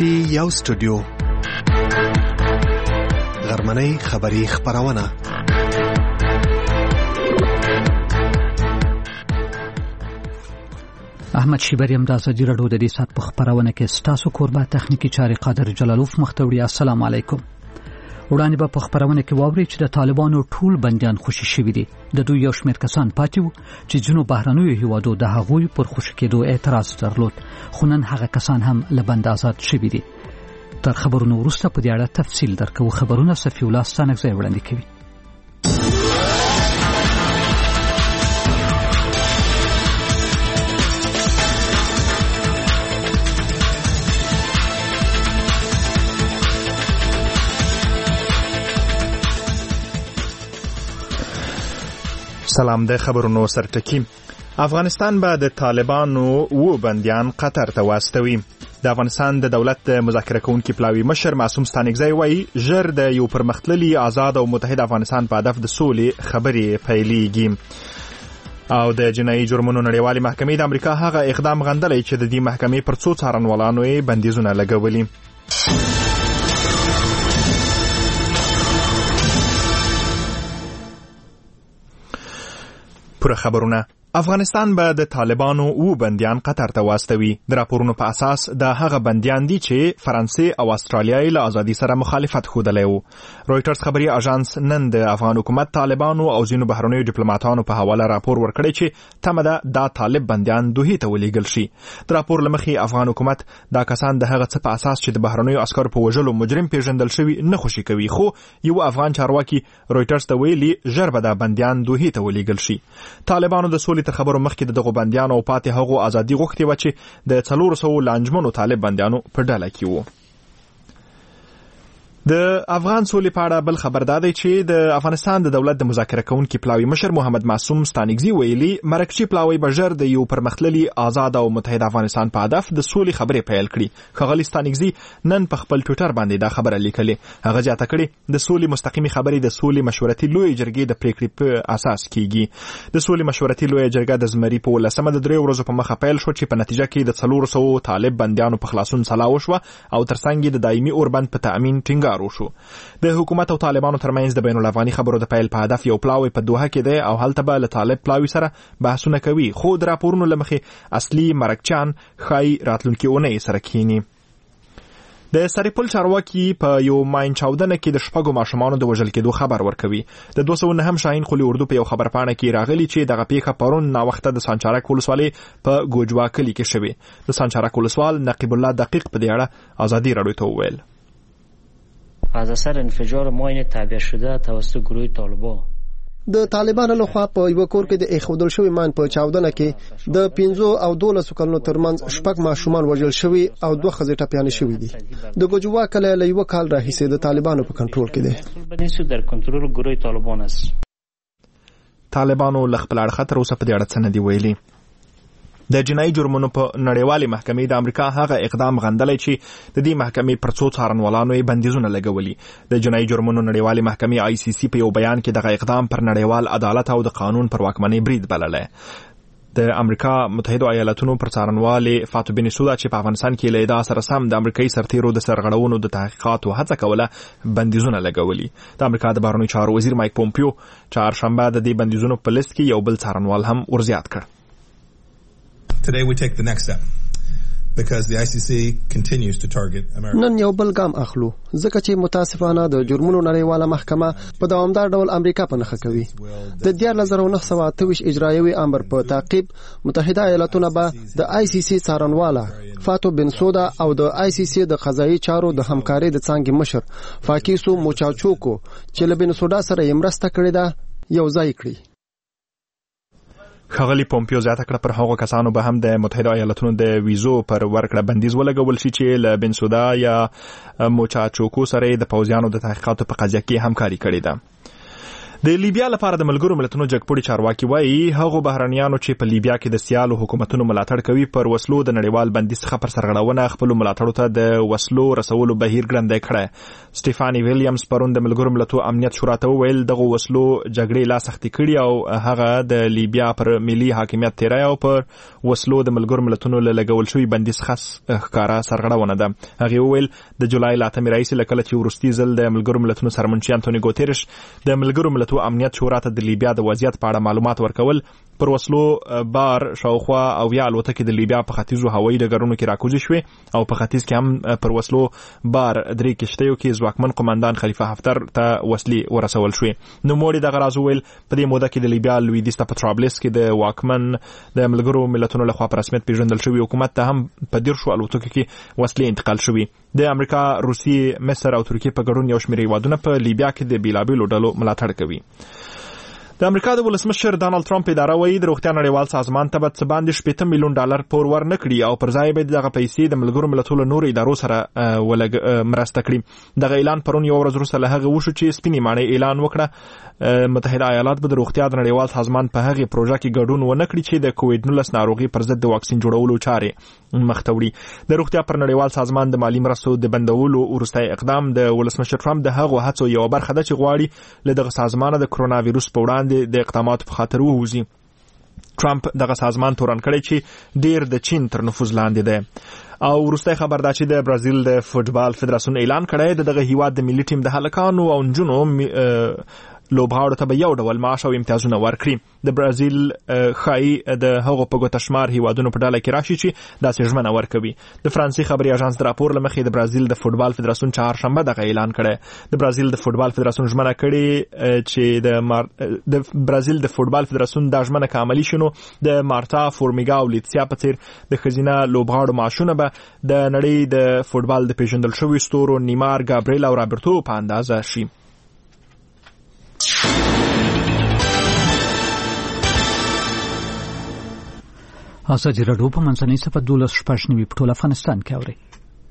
پټي یو سټوډیو غرمنۍ خبری خبرونه احمد شیبریم د ازادي راډیو د دې سات په خبرونه کې ستاسو کوربه تخنیکی چاري قادر جلالوف مختوری. السلام علیکم. وړاندې به په خبرونه کې واوري چې د طالبانو ټول بنديان خوشي شوي دي. د دوی یو شمېر کسان پاتې وو چې ځینو بهرنیو هیوادو د هغوی پر خوشي کېدو اعتراض درلود، خو نن هغه کسان هم له بند آزاد شوي دي. تر خبرونو وروسته په دې اړه تفصیل درکوو. خبرونه صفی الله ستانکزی وړاندې کوي. سلام، د خبرونو سرټکی. افغانستان به د طالبانو و بنديان قطر ته واستوي. د افغانستان د دولت د مذاکره کوونکي پلاوي مشر معصوم ستانکزی وایي ژر د یو پرمختللي آزاد او متحد افغانستان په هدف د سولې خبرې پیلېږي. او د جنایي جرمونو نړیوالې محکمې د امریکا هغه اقدام غندلی چې د دې محکمې پر څو څارنوالانو یې بندیزونه لګولي. پوره خبرونه. افغانستان به د طالبانو و بنديان قطر ته واستوي. د راپورونو په اساس د هغه بنديان دي چې فرانسې او استرالیا له ازادي سره مخالفت ښودلی وو. رويټرز خبري اژانس نن د افغان حکومت طالبانو او ځینو بهرنیو ډیپلوماټانو په حواله راپور ورکړی چې تمه ده دا طالب بنديان دوی ته ولېږل شي. د راپور لمخې افغان حکومت دا کسان د هغه څه په اساس چې د بهرنیو عسکرو په وژلو مجرم پیژندل شوی نه خوشي کوي، خو یو افغان چارواکي رويټرز ته ویلي ژر به دا بنديان دوی ته ولېږل شي. طالبانو د سولې تر خبرو مخکې دغه بنديانو او پاتې هغو ازادي غوښتي و چې د 400 لانجمنو طالب بنديانو په ډله کې وو. د افغان سولې په اړه بل خبر دادی چې د افغانستان د دولت د مذاکره کوونکي پلاوي مشر محمد معصوم ستانکزی ویلي مرکزی پلاوي بجر د یو پرمختللي آزاد او متحد افغانستان په هدف د سولې خبرې پیل کړي. ښاغلي ستانکزی نن په خپل ټویټر باندې دا خبره لیکلې. هغه زیاته کړې د سولې مستقیمي خبرې د سولې مشورتي لوی جرګې د پریکړې په اساس کیږي. د سولې مشورتي لوی جرګه د زمري په 18 د 3 ورځې په مخه پیل شو چې په نتیجه کې د 400 طالب بنديانو په خلاصون سلا وشو او ترڅنګ د دایمي اوربند په تامین ټینګار وشو. د حکومت او طالبانو ترمنځ د بین الافغاني خبرو د پیل په هدف یو پلاوی په دوحه کې دی او هلته به له طالب پلاوي سره بحثونه کوي، خو د راپورونو لمخې اصلي مرکچان خای راتلونکي اونۍ سره کینی. د سریپل چارواکي په یو ماین چاودنه کې د شپږو ماشومانو د وژل کېدو خبر ورکوي. د 209 شاهین قلی اردو په یو خبرپاڼه کې راغلي چې دغه پیښه پرون ناوخته د سانچارک ولسوالۍ په ګوجوا کلي کې شوې. د سانچارک ولسوال نقیب الله دقیق په دې اړه ازادي راډیو ته وویل. از اثر انفجار ماین تعبیه شده توسط گروه طالبان د طالبانو لخوا په یو کور کې د اخودل شوی مان په چاودنه کې د 15 او 12 کلونو ترمنځ شپږ ماشومان وژل شوی او 2 ښځې ټپيانې شوې دي. د ګوجوا کلی له یو کال راهیسې د طالبانو په کنټرول کې دی. در کنټرول گروه طالبان است. طالبانو له خپل اړخه تر اوسه په دې اړه څه نه دی ویلي. د جنایي جرمونو په نړیوالې محکمې د امریکا هغه اقدام غندلی چې د دې محکمې پر څو څارنوالانو یې بندیزونه لګولي. د جنایي جرمونو نړیوالې محکمې ICC په یو بیان کې دغه اقدام پر نړیوال عدالت او د قانون پر واکمنۍ برید بللی. د امریکا متحده ایالاتونو پر څارنوالې فاتو بنسودا چې په افغانستان کې له ادعا سره سم د امریکایي سرتیرو د سرغړونو د تحقیقاتو هڅه کوله بندیزونه لګولي. د امریکا د بهرنیو چارو وزیر مایک پومپیو چهارشنبه د دې بندیزونو په لیست کې یو بل څارنوال هم ورزیات کړ. Today we take the next step because the ICC continues to target America. نن یو بل ګام اخلو ځکه چې متاسفانه د جرمونو نړیواله محکمه په دوامدار ډول امریکا په نښه کوي. د 1928 اجرایوي امر په تعقیب متحده ایالاتونه به د ICC څارنواله فاتو بنسودا او د ICC د قضایي چارو د همکارۍ د څانګې مشر فاکیسو موچاچوکو چې له بنسودا سره یې مرسته کړې ده یو ځای کړي. ښاغلي پومپیو زیاته کړه پر هغو کسانو به هم د متحده ایالاتونو د ویزو پر ورکړه بندیز ولګول شي چې له بنسودا یا موچاچوکو سره د پوځیانو د تحقیقاتو په قضیه کې همکاري کړې ده. د لیبیا لپاره د ملګرو ملتونو جګپوړي چارواکي وایي هغه بهرنیانو چې په لیبیا کې د سیالو حکومتونو ملاتړ کوي پر وسلو د نړیوال بندیز څخه پر سرغړونه خپل ملاتړو ته د وسلو رسولو بهیر ګړندی کړی. سټيفاني ویلیامز پرون د ملګرو ملتونو امنیت شورا ته وویل دغه وسلو جګړې لا سختي کړي او هغه د لیبیا پر ملي حاکمیت تیری او پر وسلو د ملګرو ملتونو له لګول شوی بندیز خاص ښکارا سرغړونه ده. هغه وویل د جولای ل 8 رئیس لکله چې ورستي ځل د ملګرو ملتونو سرمنشي انټونی ګوتيرش د ملګرو ملتونو امنیت شورا ته د لیبیا د وضعیت په اړه معلومات ورکول پر وسلو بار شاوخوا او یا الوتکې د لیبیا په ختیځو هوایي ډګرونو کې راکوزي شوې او په ختیځ کې هم پر وسلو بار درې کشتیو کې ځواکمن قومندان خلیفه حفتر ته وسلې ورسول شوې. نو موړي دغه راز ویل په دې موده کې د لیبیا لویدیځ ته په ترابلس کې د واکمن د ملګرو ملتونو لخوا په رسمیت پیژندل شوی حکومت ته هم په 10 الوتکو کې وسلې انتقال شوې. د امریکا، روسیې، مصر او ترکیې په ګډون یو شمېر هیوادونه په لیبیا کې د بیلابیلو ډلو ملاتړ کوي. د امریکا د ولسمشر ډانلډ ټرمپ اداره وایي د روغتیا نړیوال سازمان ته به څه باندې $80 میلیون پور ورنکړي او پر ځای به دغه پیسې د ملګرو ملتونو نور ادارو سره مرسته کړي. دغه اعلان پرون یو ورځ وروسته له هغه وشو چې سپینې ماڼۍ اعلان وکړه متحده ایالات به د روغتیا د نړیوال سازمان په هغه پروژه کې ګډون ونکړي چې د کووډ-19 ناروغي پر ضد د واکسین جوړولو چارې مخته وړي. د روغتیا پر نړیوال سازمان د مالی مرستو د بندولو وروستی اقدام د ولسمشر ټرمپ د هغو هڅو یو برخه ده چې غواړي له دغه سازمان د کرونا وایروس په وړاندې د اقداماتو په خاطر ووځي. ټرمپ دغه سازمان تورن کړی چې ډیر د چین تر نفوذ لاندې ده. او وروستی خبر دا چې د برازیل د فوټبال فدراسیون اعلان کړی دغه هیواد د ملي ټیم د هلکانو او نجونو لوبغاړو ته به یو ډول معاش او امتیازونه ورکړي. د برازیل ښایي د هغو په ګوته شمار هیوادونو په ډله کې راشي چې داسې ژمنه ورکوي. د فرانسې خبري اژانس د راپور له مخې د برازیل د فوټبال فدراسیون چهارشنبه دغه اعلان کړی. د برازیل د فوټبال فدراسیون ژمنه کړې چې د برازیل د فوټبال فدراسیون دا ژمنه که عملي شي نو د مارتا، فورمیګا او لیتسیا په څیر د ښځینه لوبغاړو معاشونه به د نړۍ د فوټبال د پیژندل شویو ستورو نیمار، ګابریل او رابرټو په اندازه شي. ازادي راډیو په منځنۍ صفحه 12 په ټول افغانستان کې اوري.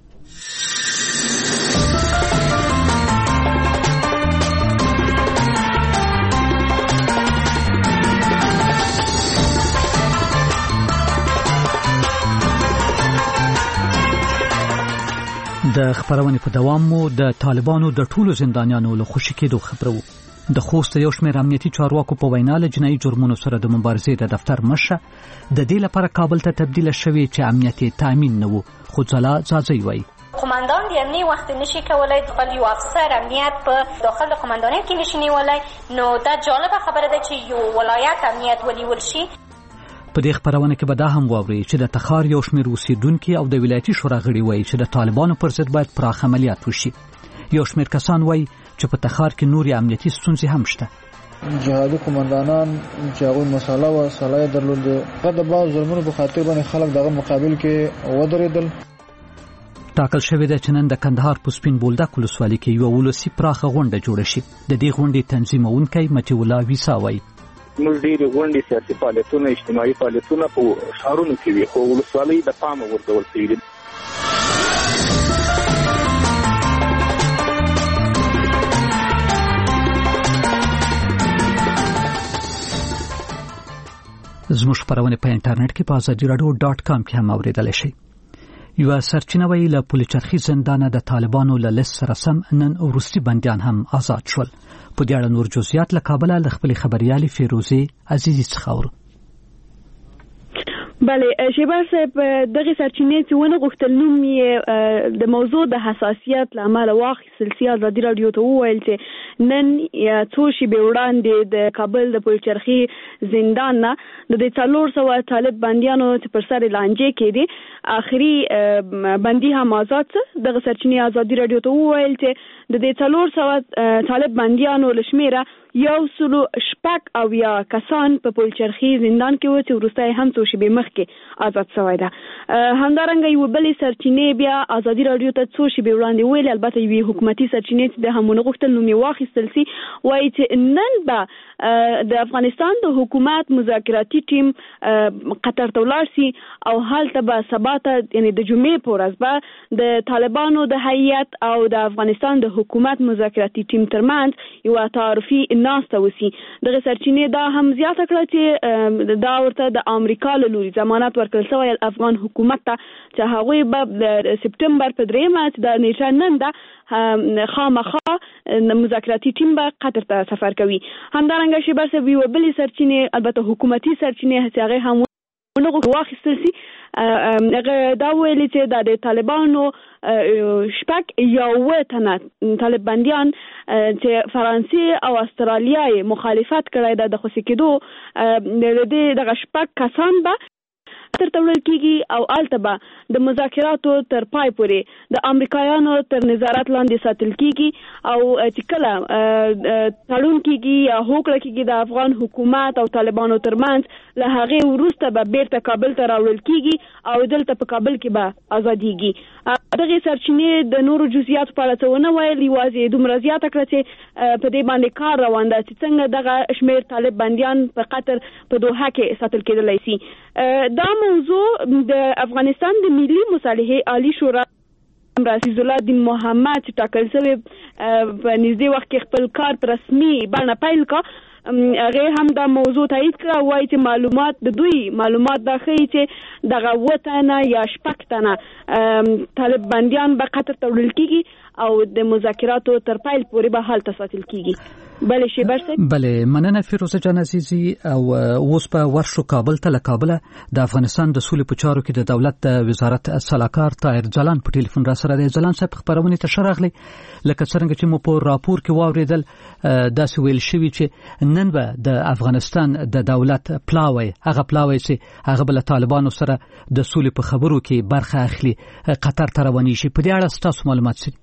د خبرونې په دوام مو د طالبانو د ټولو زندانیانو له خوشي کېدو خبرو. د خوست یو شمېر امنیتي چارواکو په وینا له جنایي جرمونو سره د مبارزې د دفتر مشه د دې لپاره کابل ته تبدیل شوی چې امنیت تامین نه وو. خو ځلا ځاځي وایي قومندان د امنیت وخت نشي کولای خپل یو افسر امنیت په داخل قومندانۍ کې نشي نیولای. نو دا جالبه خبره ده چې یو ولایت امنیت ونیول شي. په دې خبرونه کې به دا هم واوري چې د تخار یو شمېر اوسیدونکي او د ولایتي شورا غړي وایي چې د طالبانو پر ضد باید پراخ عملیات وشي. یو شمېر کسان وایي چې په تخار کې نورې امنیتي ستونزې هم شته. جهادي قومندانان چې هغوی مساله و صلاحیت درلوده هغه د بعضو ظلمونو په خاطر باندې خلک دغه مقابل کې ودرېدل. ټاکل شوې ده چې نن د کندهار په سپین بولدک ولسوالۍ کې یوه ولسي پراخه غونډه جوړه شي. د دې غونډې تنظیمونکی متي الله ویسا وایي موږ ډېرې غونډې، سیاسي فعالیتونه، اجتماعي فعالیتونه په ښارونو کې وي خو ولسوالۍ د پامه ورکول شوي دي. زموږ خبرونه په انټرنیټ کې په azadiaradio.com کې هم اوریدلی شئ. یو سرچینه ویلي له پولچرخي زندانه د طالبانو له لیست سره سم نن وروستي بندیان هم آزاد شول. په دې اړه نور جزئیات له کابل له خپلې خبريالې فیروزي عزیزي څخه اورو. بله شیبر صاحب دغه سرچینې چې ونه غوښتل نوم یې د موضوع د حساسیت له امله واخیستل سي. ازادي راډیو ته وویل چې نن څو شېبې وړاندې د کابل د پلچرخي زندان نه د 400 طالب بندیانو چې پر سر لانجې کېدي آخري بندي هم آزاد څه. دغه سرچینې ازادي راډیو ته وویل چې د 400 طالب بندیانو له شمیره 106 او یا کسان په پلچرخي زندان کې و چې وروسته هم څو شېبې مخکې آزاد شوی ده. همدارنګه یو بلې سرچینې بیا ازادي راډیو ته څو شېبې وړاندې ویل، البته یوې حکومتي سرچینې چې د همونه غوښتل نوم یې واخیستل سي، وایي چې نن به د افغانستان د حکومت مذاکراتي ټیم قطر ته ولاړ شي او هلته به سبا ته یعنی د جمعې په ورځ به د طالبانو د هیئت او د افغانستان د حکومت مذاکراتي ټیم ترمنځ یو تعارفي ناسته وسی. دغه سرچینې دا هم زیاته کړه چې دا ورته د امریکا له لوري ضمانت ورکړل شوی افغان حکومت ته چې هغوی به د سپټمبر په 3 د نیټه نن ده خامخا مذاکراتي ټیم به قطر ته سفر کوي. همدارنګه شیبه سوي وبلي سرچینې البته حکومتي سرچینې هغه هم ونغو واخیستل شي. دا ویلي چې د طالبانو شپږ یو تنه طالباندیان چې فرانسې او استرالیا مخالفت کړی د خوشی کېدو د شپږ کسان به تر تړل کیږي او البته د مذاکراتو تر پای پورې د امریکایانو تر نظارت لاندې ساتل کیږي او چې کله تړون کیږي یا هوکړه کیږي د افغان حکومت او طالبانو ترمنځ له هغه وروسته به بیرته کابل ته راوړل کیږي او دلته په کابل کې به ازاديږي. دغه سرچینې د نورو جزئیات په اړه څه نه ویل، یوازې دومره زیاته کړه چې په دې باندې کار روان ده چې څنګه دغه شمیر طالب بنديان په قطر په دوحه کې ساتل کېدلای شي. دا موضوع د افغانستان د ملي مصالحې عالی شورا عزیز الله دین محمد چې ټاکل شوی په نږدې وخت کې خپل کار په رسمي بڼه پیل کړ. هغه هم دا موضوع تایید کړ، وایي چې معلومات د دوی معلومات دا ښیي چې دغه وطن یا شپږ تنه طالب بندیان به قطر ته وړل کیږي او د مذاکراتو تر پیل پورې به هلته ساتل کیږي. بله شیبر صاحب. بله مننه فیروزه جان عزیزي. او اوس په ورشو کابل ته له کابل د افغانستان د سولې په چارو کې د دولت د وزارت صلاحکار طاهر جلان په ټلیفون را سره دی. جلان صاحب خبرونه ته شرغلي لکه څنګه چې مو په راپور کې واوریدل داسې ویل شوی چې نن به د افغانستان د دولت پلاوی چې هغه بل طالبانو سره د سولې په خبرو کې برخه اخلي قطر ته رواني شي. په دې اړه تاسو معلومات څه؟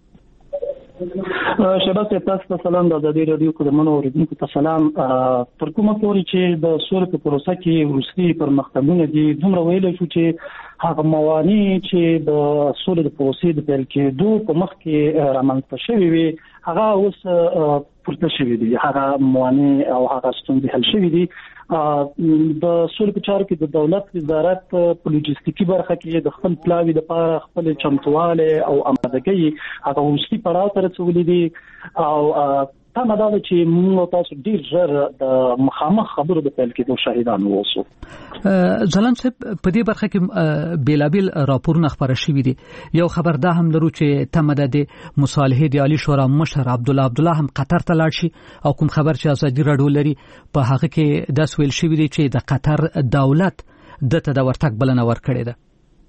شبکه تاسو ته سلام، د ازادي رادیو کومنو اوریدونکو ته سلام. تر کومه پورې چې د سولې په پروسه کې وروستي پرمختګونه دي دومره ویل شو چې هغه موانع چې د سولې د پروسې د پیل کېدو په مخ کې رامنځته شوي وي هغه اوس پورته شوي دي، هغه موانع او هغه ستونزې حل شوي دي. د سولې په چارو کې د دولت وزارت په لوجستیکي برخه کې د خپل پلاوی د لپاره خپل چمتواله او آمادګي هغه وروستي پړاو ته رسولي دي او تمه دا چې موږ تاسو ډیر ژر د مخامخ خبرو د پیل کېدو شاهدان ووسو. ځلان صاحب په دې برخه کې بیلابل راپورونه خبره شوي دي. یو خبر دا هم لرو چې تمه ده د مصالحې د عالی شورا مشر عبدالله هم قطر ته لاړ شي او کوم خبر چې ازادي راډیو لري په هغه کې دا ویل شوی دی چې د قطر دولت دته د ورتګ بلنه ورکړې ده.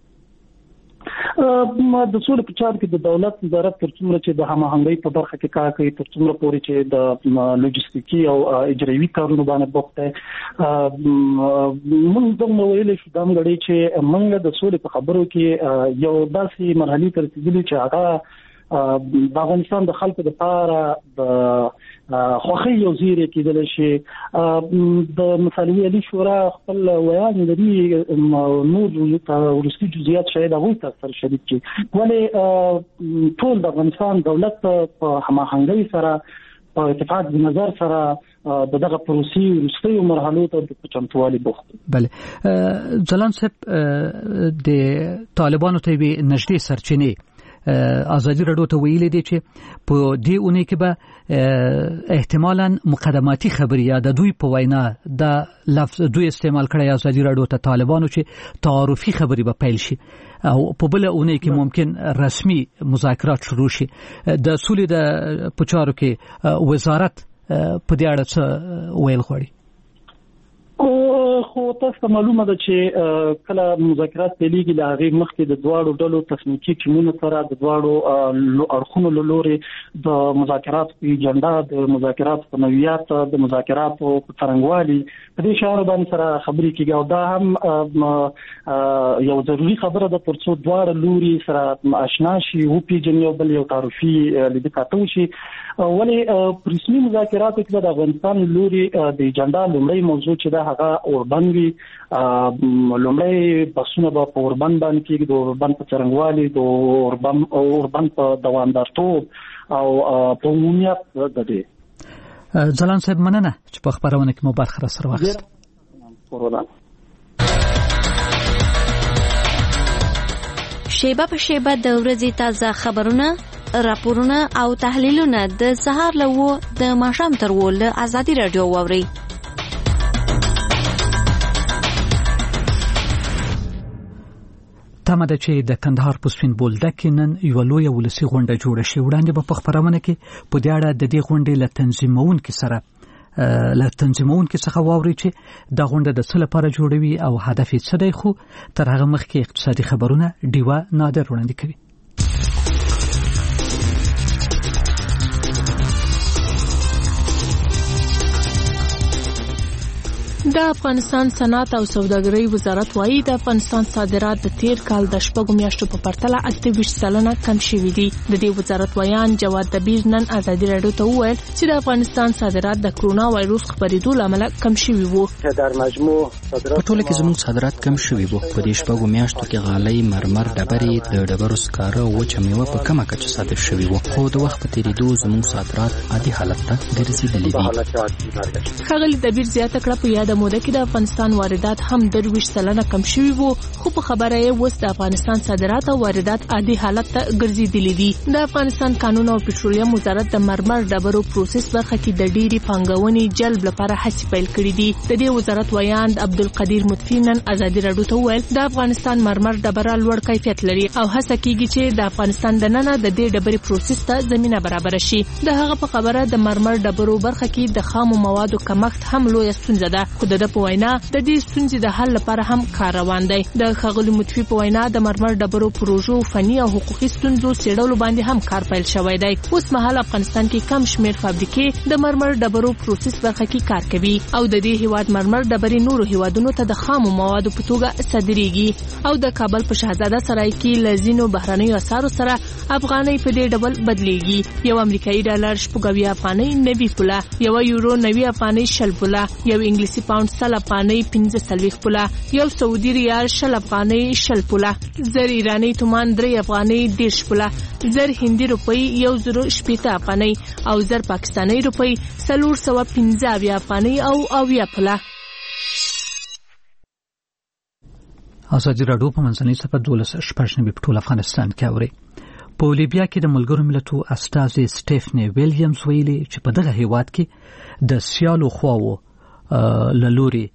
د سولې په چارو کې د دولت وزارت تر څومره چې د هماهنګۍ په برخه کې کار کوي تر څومره پورې چې د لوجستیکي او اجرایي کارونو باندې بوخت دی. موږ د ویلې شو د غړي چې موږ د سولې په خبرو کې یو داسې مرحلي تر رسیدلې چې هغه د افغانستان د خلکو لپاره د خوخي یو زیری کېدل شي. د مصالحې عالی شورا خپل ویان لري نور ورستي جزئیات شاید هغه تاسو شریک کی ولې ټول د افغانستان دولت په هماهنګۍ سره په اتفاق نظر سره دغه پروسې ورستي مرحلو ته د چمتوالي بوخت. بله ځلان صاحب د طالبانو ته به نږدې سرچینې ازادي راډیو ته ویلي دي چې په دې اونۍ کې به احتمالاً مقدماتي خبري یا د دوی په وینا د لفظ دوی استعمال کړی ازادي راډیو ته طالبانو چې تعارفي خبري به پیل شي او په بل اونۍ کې ممکن رسمي مذاکرات شروع شي. د سولې د پچارو کې وزارت په دې اړه څه ویل غواړي؟ خو تاسو معلومه ده چې کله مذاکرات پیلېږي د هغې مخکې د دواړو ډلو تخنیکي ټیمونو سره د دواړو اړخونو له لوري د مذاکراتو په اجنډا، د مذاکراتو په نوعیت، د مذاکراتو په څرنګوالي په دې شیانو باندې سره خبرې کېږي او دا هم یو ضروري خبره ده تر څو دواړه لوري سره آشنا شي وپېژني او بل یو تعارفي لیدکاته وشي. ولې په رسمي مذاکراتو کې د افغانستان لوري د اجنډا لومړی موضوع چې دا هغه اوربند وي. لومړی بحثونه به په اوربند باندې کېږي، د اوربند په څرنګوالي، د اوربند په دوامدارتوب او په عمومیت د دې. ځلان صاحب مننه چې په خبرونه کې مو برخه را سره واخیست. شیبه په شیبه د ورځې تازه خبرونه، راپورونه او تحلیلونه د سهار له 9 د ماښام تر 10 له ازادي رادیو واورئ. تمه ده چې د کندهار په سپین بولدک کې نن یو لوی ولسی غونډه جوړه شي. وړاندې په خبرونه کې په دې اړه د دې غونډې له تنظیمونکو څخه واوري چې دا غونډه د څه لپاره جوړوي او هدف یې څه دی، خو تر هغه مخکې اقتصادي خبرونه ډیوه نادر وړاندې کوي. د افغانستان صنعت او سوداګرۍ وزارت وايي د افغانستان صادرات د تیر کال د 6 میاشتو په پرتله 28% کم شوي دي. د دې وزارت ویان جواد دبیر نن ازادي رادیو ته وویل چې د افغانستان صادرات د کرونا وایروس خپرېدو لامل کم شوي وو. در مجموع په ټوله کې زموږ صادرات کم شوي وو. په دې 6 میاشتو کې غالۍ، مرمر، ډبرې، د ډبرو سکاره او وچه میوه په کمه کچه صادر شوي وو، خو د وخت په تیریدو زموږ صادرات عادي حالت ته ګرځېدلي دي. ښاغلي دبیر زیاته کړه په یاد موده کې د افغانستان واردات هم 23% کم شوي وو، خو په خبره یې وس د افغانستان صادرات او واردات عادي حالت ته ګرځېدلي دي. د افغانستان قانون او پټرولیم وزارت د مرمر ډبرو پروسس برخه کې د ډېری پانګونې جلب لپاره هڅې پیل کړې دي. د دې وزارت ویان عبدالقدیر مطفی نن ازادي رادیو ته وویل د افغانستان مرمر ډبره لوړ کیفیت لري او هڅه کیږي چې د افغانستان دننه د دې ډبرې پروسس ته زمينه برابر شي. د هغه په خبره د مرمر ډبرو برخه کې د خامو موادو کمښت هم لوی ستونزه ده، خو د په وینا د دې ستونزې د حل لپاره هم کار روان دی. د ښاغلي مطفی په وینا د مرمر ډبرو پروژو فني او حقوقي ستونزو څېړلو باندې هم کار پیل شوی دی. اوس مهال افغانستان کې کم شمیر فابریکې د مرمر ډبرو پروسس برخه کې کار کوي او د دې هیواد مرمر ډبرې نورو هیوادونو ته د خامو موادو په توګه صادریږي. او د کابل په شهزاده سرای کې لزینو بهرنیو اسعارو سره افغانۍ په دې ډول بدلیږي. یو امریکایي ډالر 90 افغانۍ 90 پوله، یو یورو 90 افغانۍ 60 پوله، یو انګلیسي پاوند 100 افغانۍ 45 پوله، یو سعودي ریال 60 افغانۍ 60 پوله، زر ایرانی تومان 3 افغانۍ 10 پوله، زر هندي روپۍ 1080 افغانۍ او زر پاکستاني روپۍ 415 افغانۍ او 80 پوله. ازادي رادیو په منځنۍ صفحه 12 په ټول افغانستان کې اوري. په لیبیا کې د ملګرو ملتونو استازي سټیفنی ویلیامز ویلي چې په دغه هیواد کې د سیالو خواو لوري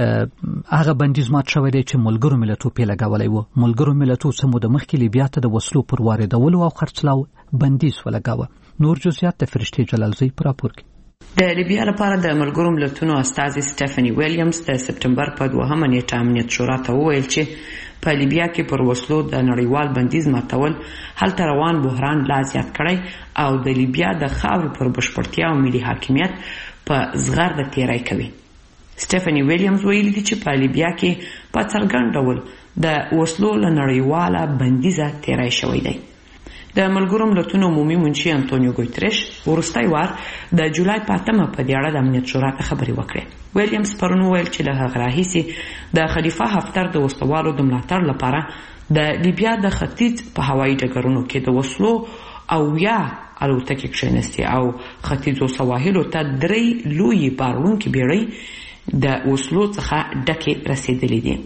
هغه بندیز مات شوی دی چې ملګرو ملتونو په لګولای وو. ملګرو ملتونو سمو د مخکې لیبیا ته د وسلو پر واردولو او خرڅلاو بندیز ولګاوه. نور جزئیات د فرشتي جلالزی پر راپور کې. د لیبیا لپاره د ملګرو ملتونو استازي سټیفنی ویلیامز د سپټمبر په 2 نیټه امنیت شورا ته وویل چې په لیبیا کې پر وسلو د نړیوال بندیز ماتول هلته روان بحران لا زیات کړی او د لیبیا د خاورې پر بشپړتیا او ملي حاکمیت په زغرده تیری کوي. سټیفنی ویلیامز ویلي دي چې په لیبیا کې په څرګند ډول د وسلو له نړیواله بندیزه تیری شوی دی. د ملګرو ملتونو عمومي منشي انټونیو ګوتریش وروستی وار د جولای په 8 په دې اړه د امنیت شورا ته خبرې وکړې. ویلیامز پرون ویل چې له هغه راهیسې د خلیفه حفتر د وسلوالو د ملاتړ لپاره د لیبیا د ختیځ په هوایي ډګرونو کې د وسلو او یا الوتکې کښېنستې او ختیځو سواحلو ته 3 لویې بارونکې بیړۍ د وسلو څخه ډکې رسیدلې دي.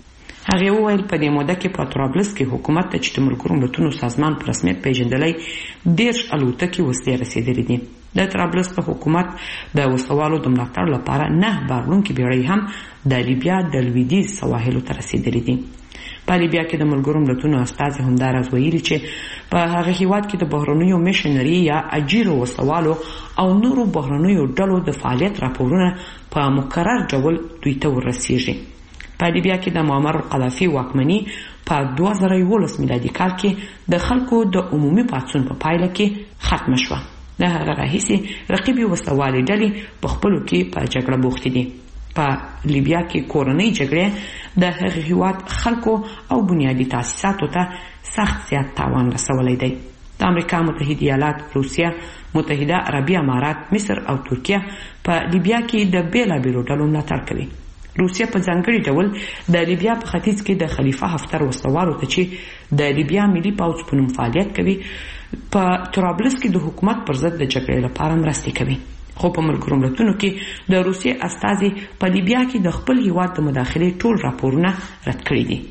هغه وویل په دې موده کې په طرابلس کې حکومت ته چې د ملګرو ملتونو سازمان په رسمیت پیژندلی 10 الوتکې وسلې رسیدلې دي. د طرابلس په حکومت د وسلوالو د ملاتړ لپاره 9 بارونکې بیړۍ هم د لیبیا د لویدیځ سواحلو ته رسیدلې دي. په لیبیا کې د ملګرو ملتونو استازي همداراز ویلي چې په هغه هیواد کې د بهرنیو میشنري یا اجیرو وسلوالو او نورو بهرنیو ډلو د فعالیت راپورونه په مکرر ډول دوی ته ورسیږي. په لیبیا کې د معمر القذافي واکمني په 2011 میلادي کال کې د خلکو د عمومي پاڅون په پایله کې ختم شوه. د هغه راهیسې رقیبې وسلوالې ډلې په خپلو کې په جګړه بوختې دي. په لیبیا کې کورنۍ جګړې د هغه هیواد خلکو او بنیادي تاسیساتو ته سخت زیات تاوان رسولی دی. د امریکا متحده ایالات، روسیه، متحده عربي امارات، مصر او ترکیه په لیبیا کې د بیلابیلو ډلو ملاتړ کوي. روسیه په ځانګړي ډول د لیبیا په ختیځ کې د خلیفه حفتر وسلوالو ته چې د لیبیا ملي پوځ په نوم فعالیت کوي په طرابلس کې د حکومت پر ضد د جګړې لپاره مرستې کوي. خو په ملګرو ملتونو کې د روسیې استازي په لیبیا کې د خپل هیواد د مداخلې ټول راپورونه رد کړي دي.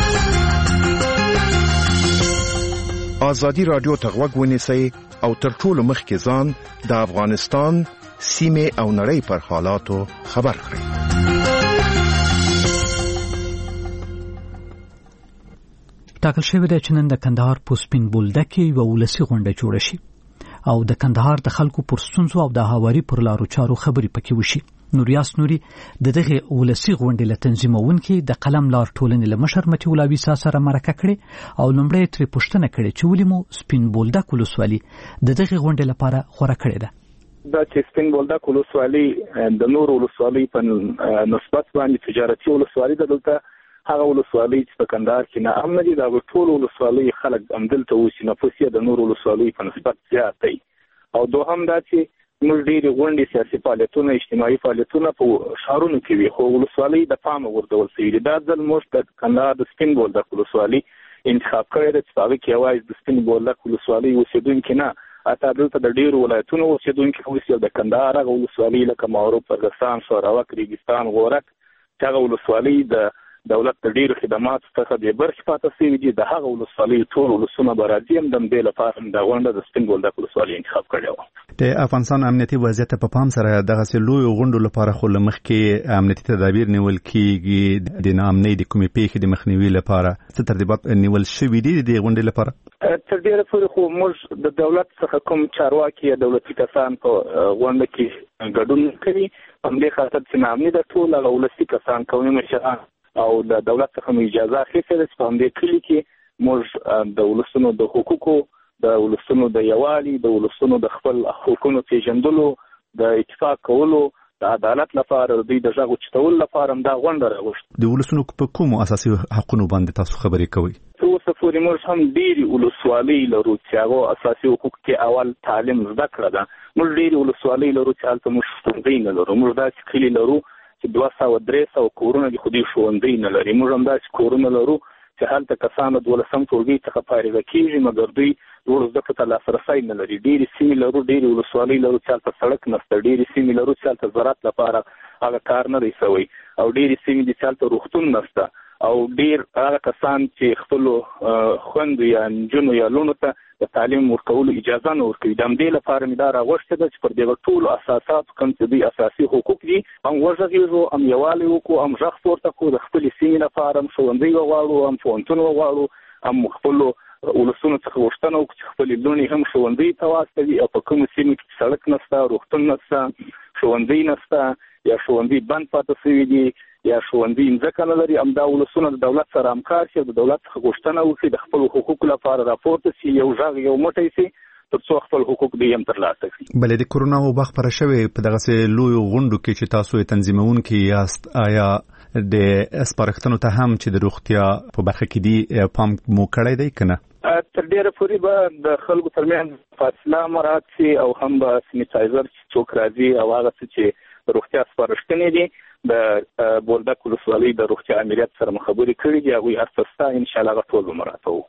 ازادي رادیو ته غوږ ونیسئ او تر ټولو مخکې ځان د افغانستان سیمه او نړۍ پر حالاتو خبر کړئ. ټاکل شوی دی چې نن د کندهار په سپین بولده کې یوه ولسي غونډه جوړه شي او د کندهار د خلکو پر ستونزو او د هواري پر لارو چارو خبرې پکې وشي. نوریاس نوري د دغه ولسي غونډې له تنظیمونکو د قلم لار ټولنې له مشر متي ولاوي سره مرکه کړې او لومړی ترې پوښتنه کړې چې ولې مو سپین بولده ولسوالي د دغه غونډې لپاره غوړه کړې ده. دا چې سپین بولده ولسوالي د نور ولسوالي په نسبت باندې تجارتي ولسوالي ده، دلته هغه ولسوالي چې په کندهار کې نه امن دي دا ټول ولسوالي خلک همدلته اوسي، نفوس یې د نور ولسوالي په نسبت زیات دی. او دوهم دا چې موږ ډېرې غونډې سیاسي فعالیتونه اجتماعي فعالیتونه په ښارونو کې وي، خو ولسوالۍ د پامه غورځول شوي دي. دا ځل موږ د کندهار د سپین بولدک ولسوالۍ انتخاب کړی دی چې په هغه کې یوازې د سپین بولدک ولسوالۍ اوسېدونکي نه، حتی دلته د ډېرو ولایتونو اوسېدونکي اوسي او د کندهار هغه ولسوالۍ لکه معروف، فرګستان، شوراوک، ریګستان، غورک چې هغه ولسوالۍ د دولت د ډېرو خدماتو څخه بې برخې پاتې شوي دي، د هغه ولسوالۍ ټول ولسونه به راځي. هم د همدې لپاره د غونډه د سپین بولدک ولسوالۍ انتخاب کړې وه. د افغانستان امنیتي وضعیت په پام سره دغسې لویو غونډو لپاره خو له مخکې امنیتي تدابیر نیول کېږي. د ناامنۍ د کومې پیښې د مخنیوي لپاره څه ترتیبات نیول شوي دي د غونډې لپاره؟ تر ډېره پورې خو موږ د دولت څخه کوم چارواکي یا دولتي کسان په غونډه کې ګډون کوي، په همدې خاطر چې ناامني د ټول هغه ولسي کسان، قومي مشران او د دولت څخه مو اجازه اخیستې ده چې په همدې کلي کې موږ د ولسونو د حقوقو، د ولسونو د یووالي، د ولسونو د خپل حقوقونو پیژندلو، د اتفاق کولو، د عدالت لپاره، د دوی د غږ اوچتولو لپاره هم دا غونډه راغوښته. د ولسونو په کومو اساسي حقونو باندې تاسو خبرې کوئ؟ څه اوسه پورې موږ هم ډېرې ولسوالۍ لرو چې هغو اساسي حقوق کې اول تعلیم زده کړه ده. موږ ډېرې ولسوالۍ لرو چې هلته موږ ښوونځی نه لرو. موږ داسې کلي لرو چې 200-300 کورونه دي خو دوی ښوونځی نه لري. موږ هم داسې کورونه لرو چې هلته کسان د 12م ټولګۍ څخه فارغه کېږي مګر دوی لوړو زده کړو ته لاسرسی نه لري. ډېرې سیمې لرو، ډېرې ولسوالۍ لرو چې هلته سړک نشته، ډېرې سیمې لرو چې هلته زراعت لپاره هغه کار نه دی شوی، او ډېرې سیمې دي چې هلته روغتون نشته، او ډېر هغه کسان چې خپلو خویندو یا نجونو یا لوڼو ته د تعلیم ورکولو اجازه نه ورکوي. د همدې لپاره مې دا راغوښتې ده چې پر دغه ټولو اساساتو کوم چې دوی اساسي حقوق دي هم وغږېږو، هم یووالی وکړو، هم غږ پورته کړو، د خپلې سیمې لپاره هم ښوونځی وغواړو، هم پوهنتون وغواړو، هم خپلو ولسونو څخه غوښتنه وکړو چې خپلې لوڼې هم ښوونځي ته واستوي. او په کومو سیمو کې سړک نشته، روغتون نشته، ښوونځي نشته، یا ښوونځي بند پاتې شوي دي، یا ښوونځي مځکه نه لري، همدا ولسونه د دولت سره همکار شي او د دولت څخه غوښتنه وکړي د خپلو حقوقو لپاره راپورته شي، یو غږ یو موټی شي تر څو خپل حقوق دوی هم ترلاسه کړي. بلې د کورونا وبا خپره شوې په دغسې لویو غونډو کې چې تاسو یې تنظیمونکي یاست، آیا د سپارښتنو ته هم چې د روغتیا په برخه کې دي پام مو کړی دی که نه؟ تر ډېره پورې به د خلکو ترمنځ فاصله مراعات شي او هم به سینیټایزر چې څوک راځي او هغه څه چې روغتیا سپارښتنې دي د بولدک ولسوالۍ د روغتیا امریت سره خبرې کړې دي، هغوی هر څه شته، انشاءالله هغه ټول به مراعاتوو.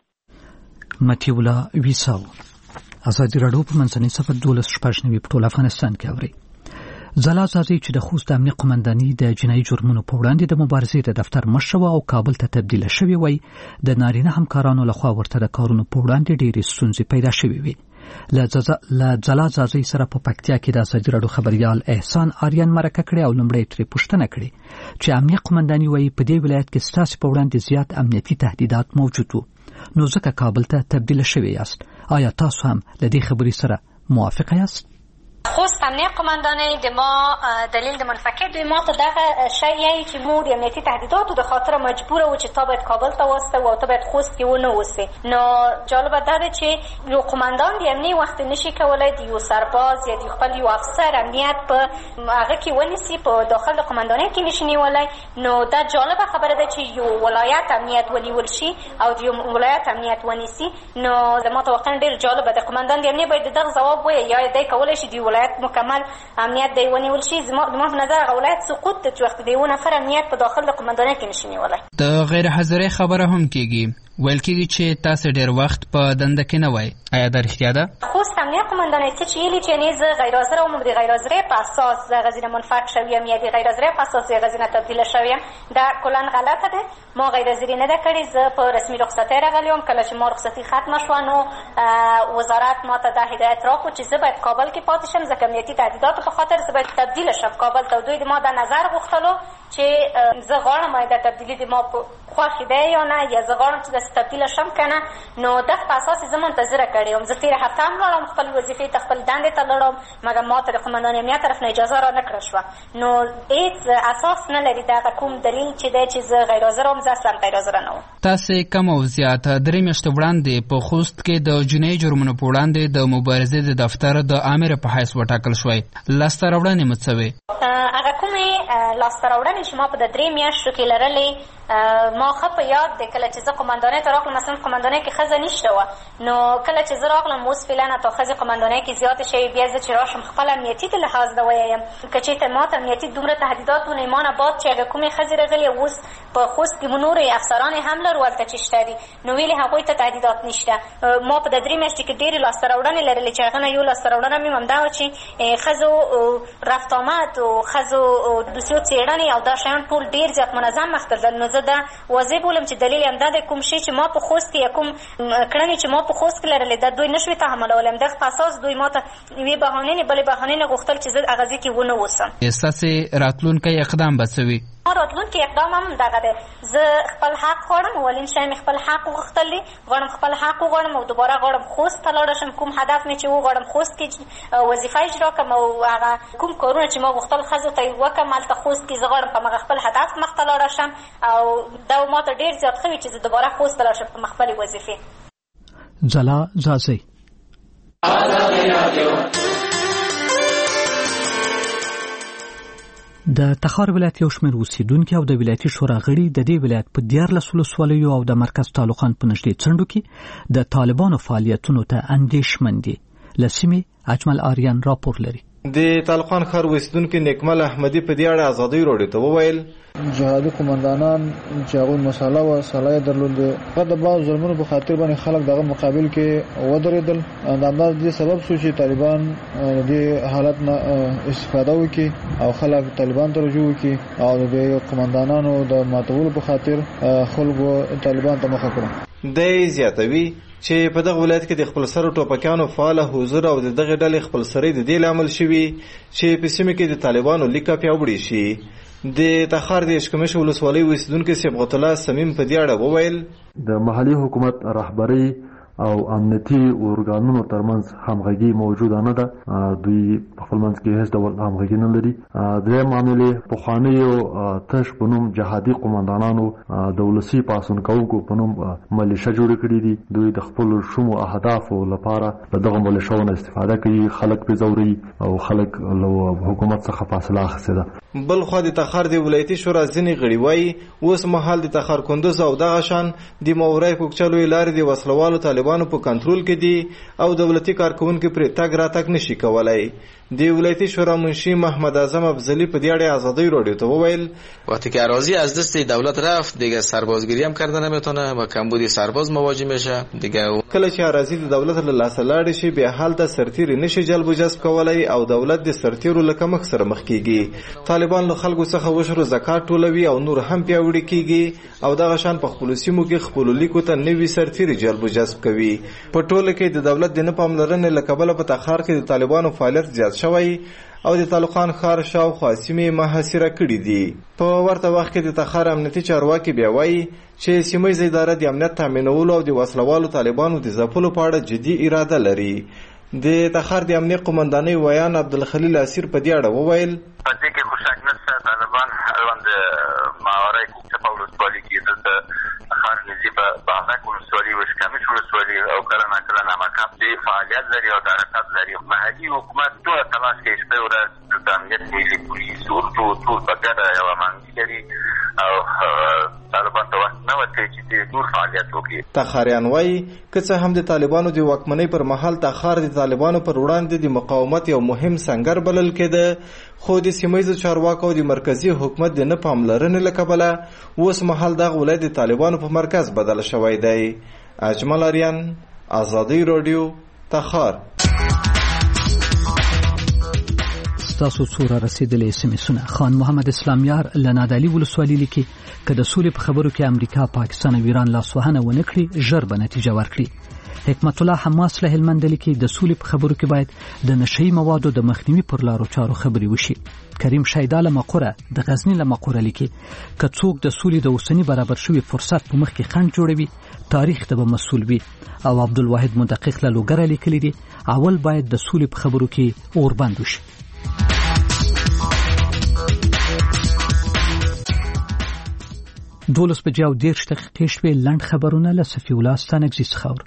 متي ولا ویساو ازادي راډیو په منځنۍ صفحه 12 په ټول افغانستان کې اوري. ځلا ځاځي چې د خوست امنیه قومنداني د جنایي جرمونو په وړاندې د مبارزې د دفتر مشر او کابل ته تبدیل شوی وای، د نارینه همکارانو لخوا ورته د کارونو په وړاندې ډېرې ستونزې پیدا شوې وي. له ځلا ځاځي سره په پکتیا کې د ازادي راډیو خبريال احسان آریان مرکه کړې او لومړی ترې پوښتنه کړې چې امنیه قومنداني وای په دې ولایت کې ستاسو په وړاندې زیات امنیتي تهدیدات موجود وو، نو ځکه کابل ته تبدیل شوی یاست. آیا تاسو هم له دې خبرې سره موافق یاست؟ خوست امنیه قماندانه د ما دلیل د منفکر دوی ما ته دغه شی چې مو د امنیتي تهدیداتو د خاطر مجبور و چې تا باید کابل ته واسطه و تا باید خوست کې ونه اوسې. نو جالبه ده چې یو قماندان د امنیه وخت نشي کولای د یو سرباز یا د خپل یو افسر امنیت په هغه کې ونیسي، په داخل د قماندانۍ کې نشي نیولای. نو دا جالبه خبره ده چې یو ولایت امنیت ونیول شي او د یو ولایت امنیت ونیسي. نو زما ته واقعا ډېر جالبه ده. قماندان د امنیه باید دغه ځواب وایي یا دی کولی شي د ولایت مکمل امنیت دی ونیول شي. زما په نظر ولایت سقوط ته چې وخت دی یو نفر امنیت په داخل د قماندانۍ کې نشي نیولای. د غیر حاضرۍ خبره هم کیږي. ویل کېږي چې تاسو ډېر وخت په دنده کې نه وای. آیا دا رښتیا ده؟ خوست امنیه قماندانۍ څه چې ویلي چې نه زه غیر حاضره وم، د غیر حاضرۍ په اساس د غزینه منفک شوی یم یا د غیر حاضرۍ په اساس د غزینه تبدیله شوی یم. دا کلا غلطه ده. ما غیر حاضري نه ده کړې. زه په رسمي رخصتۍ راغلی وم. کله چې ما رخصتي ختمه شوه نو وزارت ما ته دا هدایت راکړو چې زه باید کابل کې پاتې شم، ځکه امنیتي تهدیداتو په خاطر زه باید تبدیله شم کابل ته. دوی د ما دا نظر غوښتلو چې زه غواړم آیا دا تبدیلي د ما په خوښې ده یا نه، یا زه غواړم چې داسې تبدیله شم که نه. نو دغه په اساس زه منتظره کړې وم. زه تېره هفته هم لاړم خپل وظیفې ته، خپل دندې ته لاړم، مګر ما ته د قمندان امنیت طرف نه اجازه را نه کړه شوه. نو هېڅ اساس نه لري دغه کوم دلیل چې دی چې زه غیر حاضره وم. زه اصلا غیر حاضره نه وم. تاسې کم او زیات 3 میاشتې وړاندې په خوست کې د جنایي جرمونو په وړاندې د مبارزې د دفتر د آمر په حیث وټاکل شوی. لاسته راوړنې مو څه وې؟ هغه کومې لاسته راوړنې چې ما په د 3 میاشتو کې لرلې ما ښه په یاد دی. کله چې زه قمندانۍ ته راغلم، مثلا قمندانۍ کې ښځه نشته وه، نو کله چې زه راغلم اوس فعلا تا ښځې قمندانۍ کې زیاتې شوې. بیا زه چې راشم خپل امنیتي د لحاظ نه ووایم که چېرته ما ته امنیتي دومره تهدیدات و، نو ایمان بعد چې هغه کومې ښځې راغلې اوس په خوست کې مو نورې افسرانې هم لرو هلته چې شته دي، نو ویلې هغوی ته تهدیدات نشته. ما په د 3 میاشتې کې ډېرې لاسته راوړنې لرلې چې هغه نه یو لاسته راوړنه مې همدا وه چې ښځو رفت آمد و ښځو دوسیو څېړنې او دا شیان ټول ډېر زیات منظم مخته تلل. نو زه دا واضح بولم چې دلیل همدا دی کوم شی چې ما په خوست کې یا کوم کړنې چې ما په خوست کې لرلې دا دوی نشوي تحملولی. همدغه په اساس دوی ما ته یوې بهانې نه بلې بهانې نه غوښتل چې زه هغه ځای کې ونه اوسم. ستاسې راتلونکی اقدام به څه وي؟ راتلونکی اقدام هم دغه دی. زه خپل حق غواړم. اولین شی مې خپل حق وغوښتل دی. غواړم خپل حق وغواړم او دوباره غواړم خوست ته لاړه شم. کوم هدف مې چې وغواړم خوست کې وظیفه اجرا کړم او هغه کوم کارونه چې ما غوښتل ښځو ته یې وکړم هلته خوست کې. زه غواړم په هغه خپل هدف مخ ته لاړه شم او دا ما ته ډېر زیات ښه وي چې زه دوباره خوست ته لاړ شم په خپلې وظیفې. ځلا ځازۍ د تخار ولایت یو شمېر اوسیدونکي او د ولایتي شورا غړي د دې ولایت په 14 ولسوالیو او د مرکز طالقان په نږدې څنډو کې د طالبانو فعالیتونو ته اندېښمن دي. له سیمې اجمل آریان راپور لري. د طالقان ښار اوسیدونکي نیکمل احمدي په دې اړه ازادۍ راډیو ته وویل جهادي قمندانان چې هغوی مساله و صلاحیت درلوده په د بعض ظلمونو په خاطر باندې خلک دغه مقابل کې ودرېدل. دا د سبب شو چې طالبان د حالت نه استفاده وکړي او خلک طالبان ته رجوع وکړي او د قمندانانو د ماتولو په خاطر خلکو طالبان ته مخه کړه. د زیاتوي چې په دغه ولایت کې د خپل سره ټوپکیانو فعال حضور او دغه ډلې خپل سره د دې لامل شوي چې په سیمه کې د طالبانو لیکه پیاوړي شي. د تخار د اشکمش ولسوالۍ اوسیدونکي صبغت الله سمیم په دې اړه وویل د محلي حکومت رهبري او امنیتي اورګانونو ترمنځ همغږي موجوده نه ده. دوی په خپل منځ کې هیڅ ډول همغږي نه لري. درې معاملې پخوانیو تش په نوم جهادي قمندانانو د ولسي پاڅون کوونکو په نوم ملیشه جوړ کړي دي. دوی د خپل شومو اهدافو لپاره دغه ملیشهونو استفاده کوي. خلک په زوري او خلک له حکومت څخه فاصله اخیسته ده. بل خو د تخار د ولایتي شورا ځینې غړي وایي اوس مهال د تخار کندوز او دغه شان د مورای کوکچلوي لارې د وسلوالو طالبانو په کنټرول کې دي او دولتي کارکونکو پرې تګ راتګ نشي کولای. د ولایتی شورا منشی محمد اعظم افضلی په دې اړه ازادۍ رادیو ته وویل وقتی که اراضی از دست دولت رفت دیگه سربازگیری هم کردن نمیتونه با کمبود سرباز مواجه میشه دیگه. کله چې اراضی د دولت له لاسه لاړ شي به حالت سرتیری نشي جلب جذب کولای او دولت د سرتیرو لکه مخ سره مخ کیږي. طالبان له خلکو څخه وشرو زکات ټولوي او نور هم پیاوړي کیږي او دغه شان په خپل سیمو کې خپل لیکو ته نوي سرتیری جلب جذب کوي. په ټوله کې د دولت د نه پاملرنې له کبله په تخار کې د طالبانو فعالیت زیات شوی او د طالقان ښار شاوخوا سیمې محاصره کړي دي. په ورته وخت کې د تخار امنیتي چارواکي بیا وایي چې سیمه‌ییزه اداره د امنیت تامینولو او د وسلوالو طالبانو د ځپلو په اړه جدي اراده لري. د تخار د امنیت قمندانۍ ویان عبدالخلیل اسیر په دې اړه وویل په دې کې خو شک نشته طالبان اړوند ماورای کوڅه په ولسوالۍ کې د تخار نږدې په باغک ولسوالۍ وشکمش ولسوالۍ او کله ناکله نامکاب دې فعالیت لري او حرکت لري. محلي حکومت ټول تلاش کوي شپه ورځ د امنیت ملي پولیس ټول په ګډه یوه منځګړي او طالبان ته وخت نه ورکوي وکړي چې نور فعالیت وکړي. تخاریان وایي که څه هم د طالبانو د واکمنۍ پر مهال تخار د طالبانو پر وړاندې د مقاومت یو مهم سنگر بلل کېده، خو د سیمهییزو چارواکو او د مرکزی حکومت د نه پاملرنې له کبله اوس مهال دغه ولایت د طالبانو په مرکز بدل شوی دی. اجمل اریان، آزادی رادیو، تخار. تاسو څوره رسیدلې سمسونه. خان محمد اسلامیار لنادالي ولسوالي لیکي که د سولې په خبرو کې امریکا، پاکستان او ایران لاسوهنه ونه کړي ژر به نتیجه ورکړي. حکمت الله حماس له هلمند لیکي د سولې په خبرو کې باید د نشئی موادو د مخنیوي پر لارو چارو خبرې وشي. کریم شیداله مقوره د غزنی له مقوره لیکي که څوک د سولې د اوسنی برابر شوی فرصت په مخ کې خنډ جوړوي تاریخ ته به مسؤل وي. او عبدالواحد مدقق له لوګره لیکلي دي اول باید د سولې په خبرو کې اور بند وشي. 12 بجې او 10 دقیقې شوې. لنډ خبرونه له صفی الله ستانکزي څخه.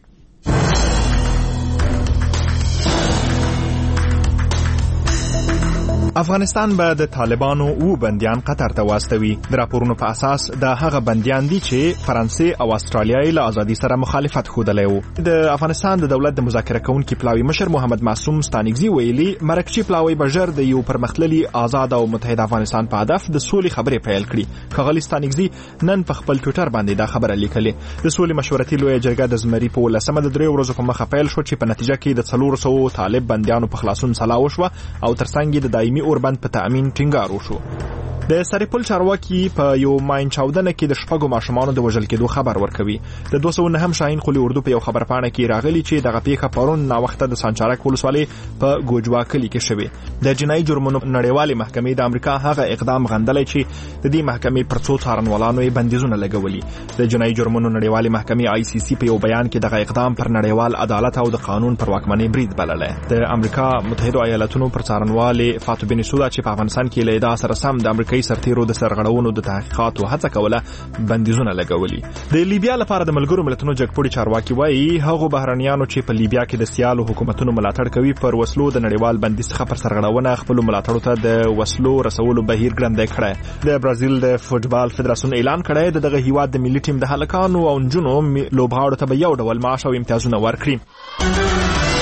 افغانستان به د طالبانو او بنديان قطر ته واستوي. د راپورونو په اساس د هغه بنديان دي چې فرانسې او استرالیا له ازادي سره مخالفت خوده وو. د افغانستان د دولت د مذاکره کوونکي پلاوی مشر محمد معصوم ستانکزي ویلي مرکچی پلاوی بجر د یو پرمختللي آزاد او متحد افغانستان په هدف د سولې خبرې پیل کړي. کغلی ستانکزي نن په خپل ټوئیټر باندې دا خبره لیکلې. د سولې مشورتي لوی جرګه د زمري په 13 د 3 ورځو په مخه پیل شو چې په نتیجه کې د 400 طالب بنديانو په خلاصون سلا وشو او ترڅنګ د دایمي اوربند په تأمین ټینګار وشو. د سریپل چارواکي په یو ماین چاودنه کې د شپږو ماشومانو د وژل کېدو خبر ورکوي. د 209 شاهین قلی اردو په یو خبرپاڼه کې راغلي چې دغه پیښه پرون نا وخته د سانچارک ولسوالۍ په ګوجوا کلی کې شوه. د جنایي جرمونو نړیوالې محکمې د امریکا هغه اقدام غندلی چې د دې محکمې پر څو څارنوالانو یې بندیزونه لګولي. د جنایي جرمونو نړیوالې محکمې ICC په یو بیان کې دغه اقدام پر نړیوال عدالت او د قانون پر واکمنۍ برید بللی. د امریکا متحده ایالاتونو پر څارنوالې فاتو بن سودا چې په افغانستان کې له ادعا سره سم د امریکایي سرتیرو د سرغړونو د تحقیقاتو هڅه کوله بندیزونه لګولي. د لیبیا لپاره د ملګرو ملتونو جګپوړي چارواکي وایي هغه بهرنیانو چې په لیبیا کې د سیالو حکومتونو ملاتړ کوي پر وسلو د نړیوال بندیز څخه پر سرغړونه خپل ملاتړو ته د وسلو رسولو بهیر ګړندی کړی. د برازیل د فوټبال فدراسیون اعلان کړی د دغه هیواد د ملي ټیم د هلکانو او نجونو لوبغاړو ته به یو ډول معاش او امتیازونه ورکړي.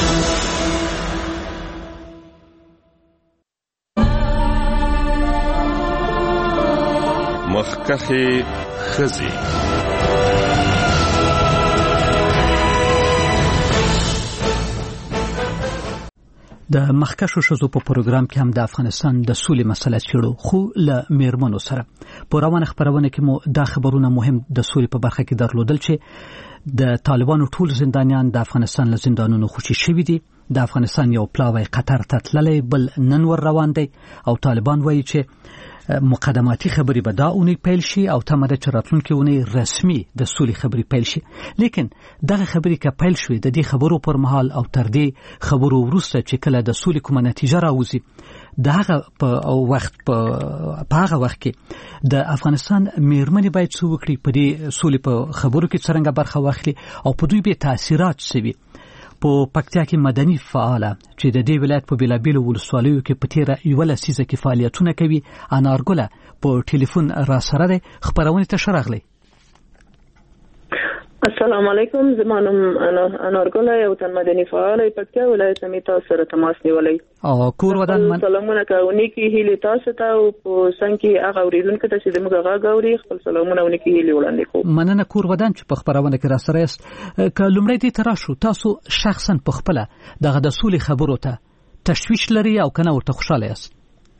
مخکخي خزي د مخکشو شزو په پروګرام کې هم د افغانستان د سولې مسله چیرو خو له میرمنو سره په روانه خبرونه کې مو دا خبرونه مهم د سولې په برخه کې درلودل چې د طالبانو ټول زندانیان د افغانستان له زندانونو خوشي شوي دي. د افغانستان یو پلاوی قطر ته تللی بل نن ور روان دی او طالبان وایي چې مقدماتي خبرې به دا اونۍ پیل شي او تمه ده چې راتلونکې اونۍ رسمي د سولې خبرې پیل شي. لیکن دغه خبرې که پیل شوې د دې خبرو پر مهال او تر دې خبرو وروسته چې کله د سولې کومه نتیجه راوځي د هغه په هغه وخت کې د افغانستان میرمنې باید څه وکړي په دې سولې په خبرو کې څرنګه برخه واخلي او په دوی به تاثیرات څه وي. په پکتیا کې مدني فعاله چې د دې ولایت په بیلابیلو ولسوالیو کې په تیره یوه لسیزه کې فعالیتونه کوي انارګله په ټلیفون را سره ده. خبرونه ته شرغلی. السلام علیکم، زما نوم انارګله یو تن مدني فعال پکتیا ولایت می تاسو سره تماس نیولې او کور ودان سلامونه کوي کی هیله تاسو ته او په څنګه هغه اوریدونکو ته چې دموږ غاغوري خپل سلامونه ونکي هیله وړاندې کوم. مننه کور ودان چې په خبرونه کې را سره است. ک لومړی دې تراشو تاسو شخصا په خپل دغه د سولې خبرو ته تشویش لري او کنه ورته خوشاله یاست؟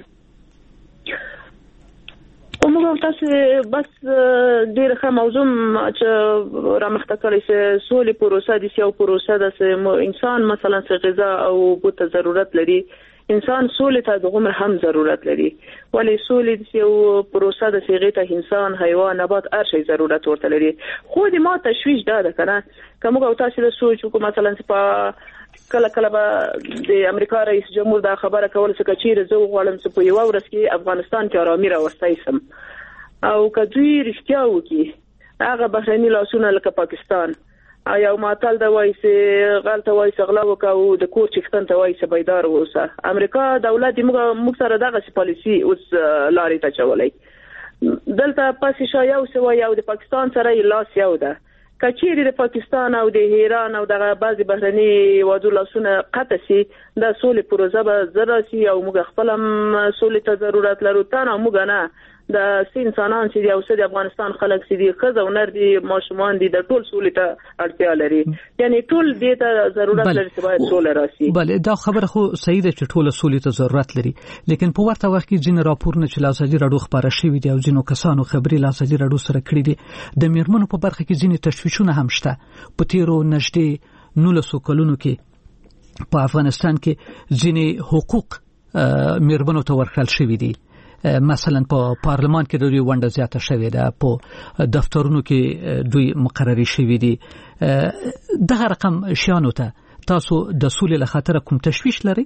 موږ تاسو بس ډېر ښه موضوع چې را مخته کړی چې سولې پروسه د سیاو پروسه د انسان مثلا څه غذا او بوت ضرورت لري. انسان سولې ته د عمر هم ضرورت لري ولی سولې د سیاو پروسه د صيغه ته انسان حیوان نبات هر شي ضرورت ورته لري. خو د ما تشویش ده کنه کوم تاسو له سوچ کو مثلا په کله کله به د امریکا رئیس جمهور دا خبره کول چې کچیر زه غواړم چې په یو ورځ کې افغانستان کې آرامي راوستای سم او کدوی رښتیا وکي هغه بهرني لاسونه لکه پاکستان یو ماتل دا وایي چې غلطه وایي چې غلا وکاو د کور چښتن ته وایي چې بیدار اوسه. امریکا دولت موږ سره دغه پالیسی اوس لارې ته چولای دلته پاسې شایو سوی او د پاکستان سره لاس یو ده کچېری د پاکستان او د ایران او دغه بعضی بهرني هیوادو لاسونه قطع شي د سولې پروژه به زره شي او موږ خپل سولې ته ضرورت لرو تنه موږ نه د انسانان چې او د افغانستان خلک چې دي خزه او نر دي ماشومان دي د ټول سولې ته اړتیا لري یعنی ټول دې ته ضرورت لري چې باید سولې راشي. بله دا خبره خو صحیح ده چې ټول سولې ته ضرورت لري لیکن په ورته وخت کې ځینې راپورونه چې لاسدي راډیو خبره شوی دي او ځینو کسانو خبري لاسدي راډیو سره کړی دي د میرمنو په برخه کې ځینې تشویشونه هم شته په تیرو نږدې 19 کلونو کې په افغانستان کې ځینې حقوق میرمنو ته ورکړل شوی دي مثلا په پارلمان کې د دوی ونډه زیاته شوې ده په دفترونو کې دوی مقرري شوی دي دغه رقم شیانو ته تاسو د سولې له خاطر کوم تشویش لري؟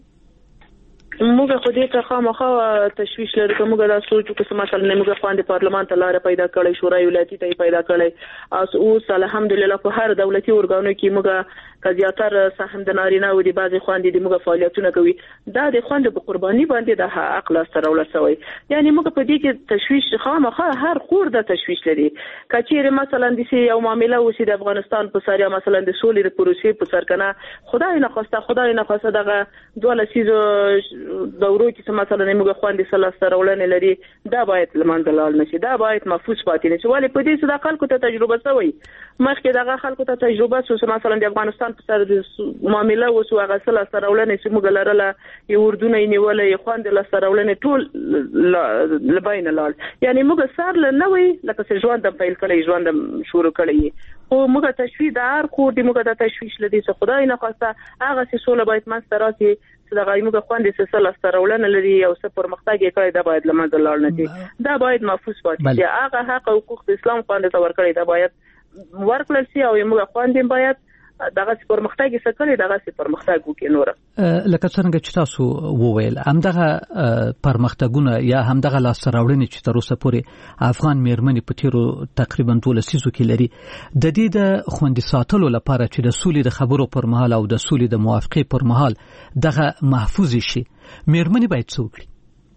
موږ خو دې ته خامخا تشویش لرو کوم دا سوچو چې مثلا موږ خواندې پارلمان ته لار پیدا کړې شورای ولایتي ته پیدا کړې اوس الحمدلله په هر دولتي ارګانو کې موږ کزیاتر سهم د نارینه او د بعضي خواندې د موږ فعالیتونه کوي دا د خواند په قرباني باندې د حق لاس تر ولسوي یعنی موږ په دې کې تشویش خامخا هر خور د تشویش لري کچېره مثلا د سی یو معاملې وسی د افغانستان په ساریا مثلا د سولې د پروسې په سر کنه خدای نه خواسته دغه دوله سیزو دورو کې مثلا موږ خواندې سره سرولنه لري دا باید لمنځه لاړ نشي دا باید محفوظ پاتې نشي ولې په دې صدا خلکو ته تجربه شوی مخکې دغه خلکو ته تجربه شو مثلا د افغانستان په سر د معاملې وسو هغه سرولنه چې موږ لرله یو اردن یې نیولې خواندې سرولنه ټول لباین لاړ یعنی موږ سر نه وي لکه چې ژوند د پیل کړي ژوند شروع کړي او موږ تشویش د هر خور د موږ د تشویش لدی چې خدای نه خواسته هغه چې سوله باید مستراتي چې د غایمو خواندې سره سرولنه لري او څه پرمختګ یې کړی دا باید لمنځه لاړ نه شي دا باید محفوظ پاتې شي هغه حق او حقوق د اسلام خواندې ته ورکړي دا باید ورکړل شي او موږ خواندې باید دغه پرمختګ یې سکري دغه پرمختګ وکړي نور لکه څنګه چې تاسو وویل همدغه پرمختګونه یا همدغه لاس راوړنې چې تر اوسه پورې افغان میرمنې په تیرو تقریبا 12 سیزو کې لري د دې د خوندي ساتلو لپاره چې د سولې د خبرو پر مهال او د سولې د موافقې پر مهال دغه محفوظ شي میرمنې باید څه وکړي؟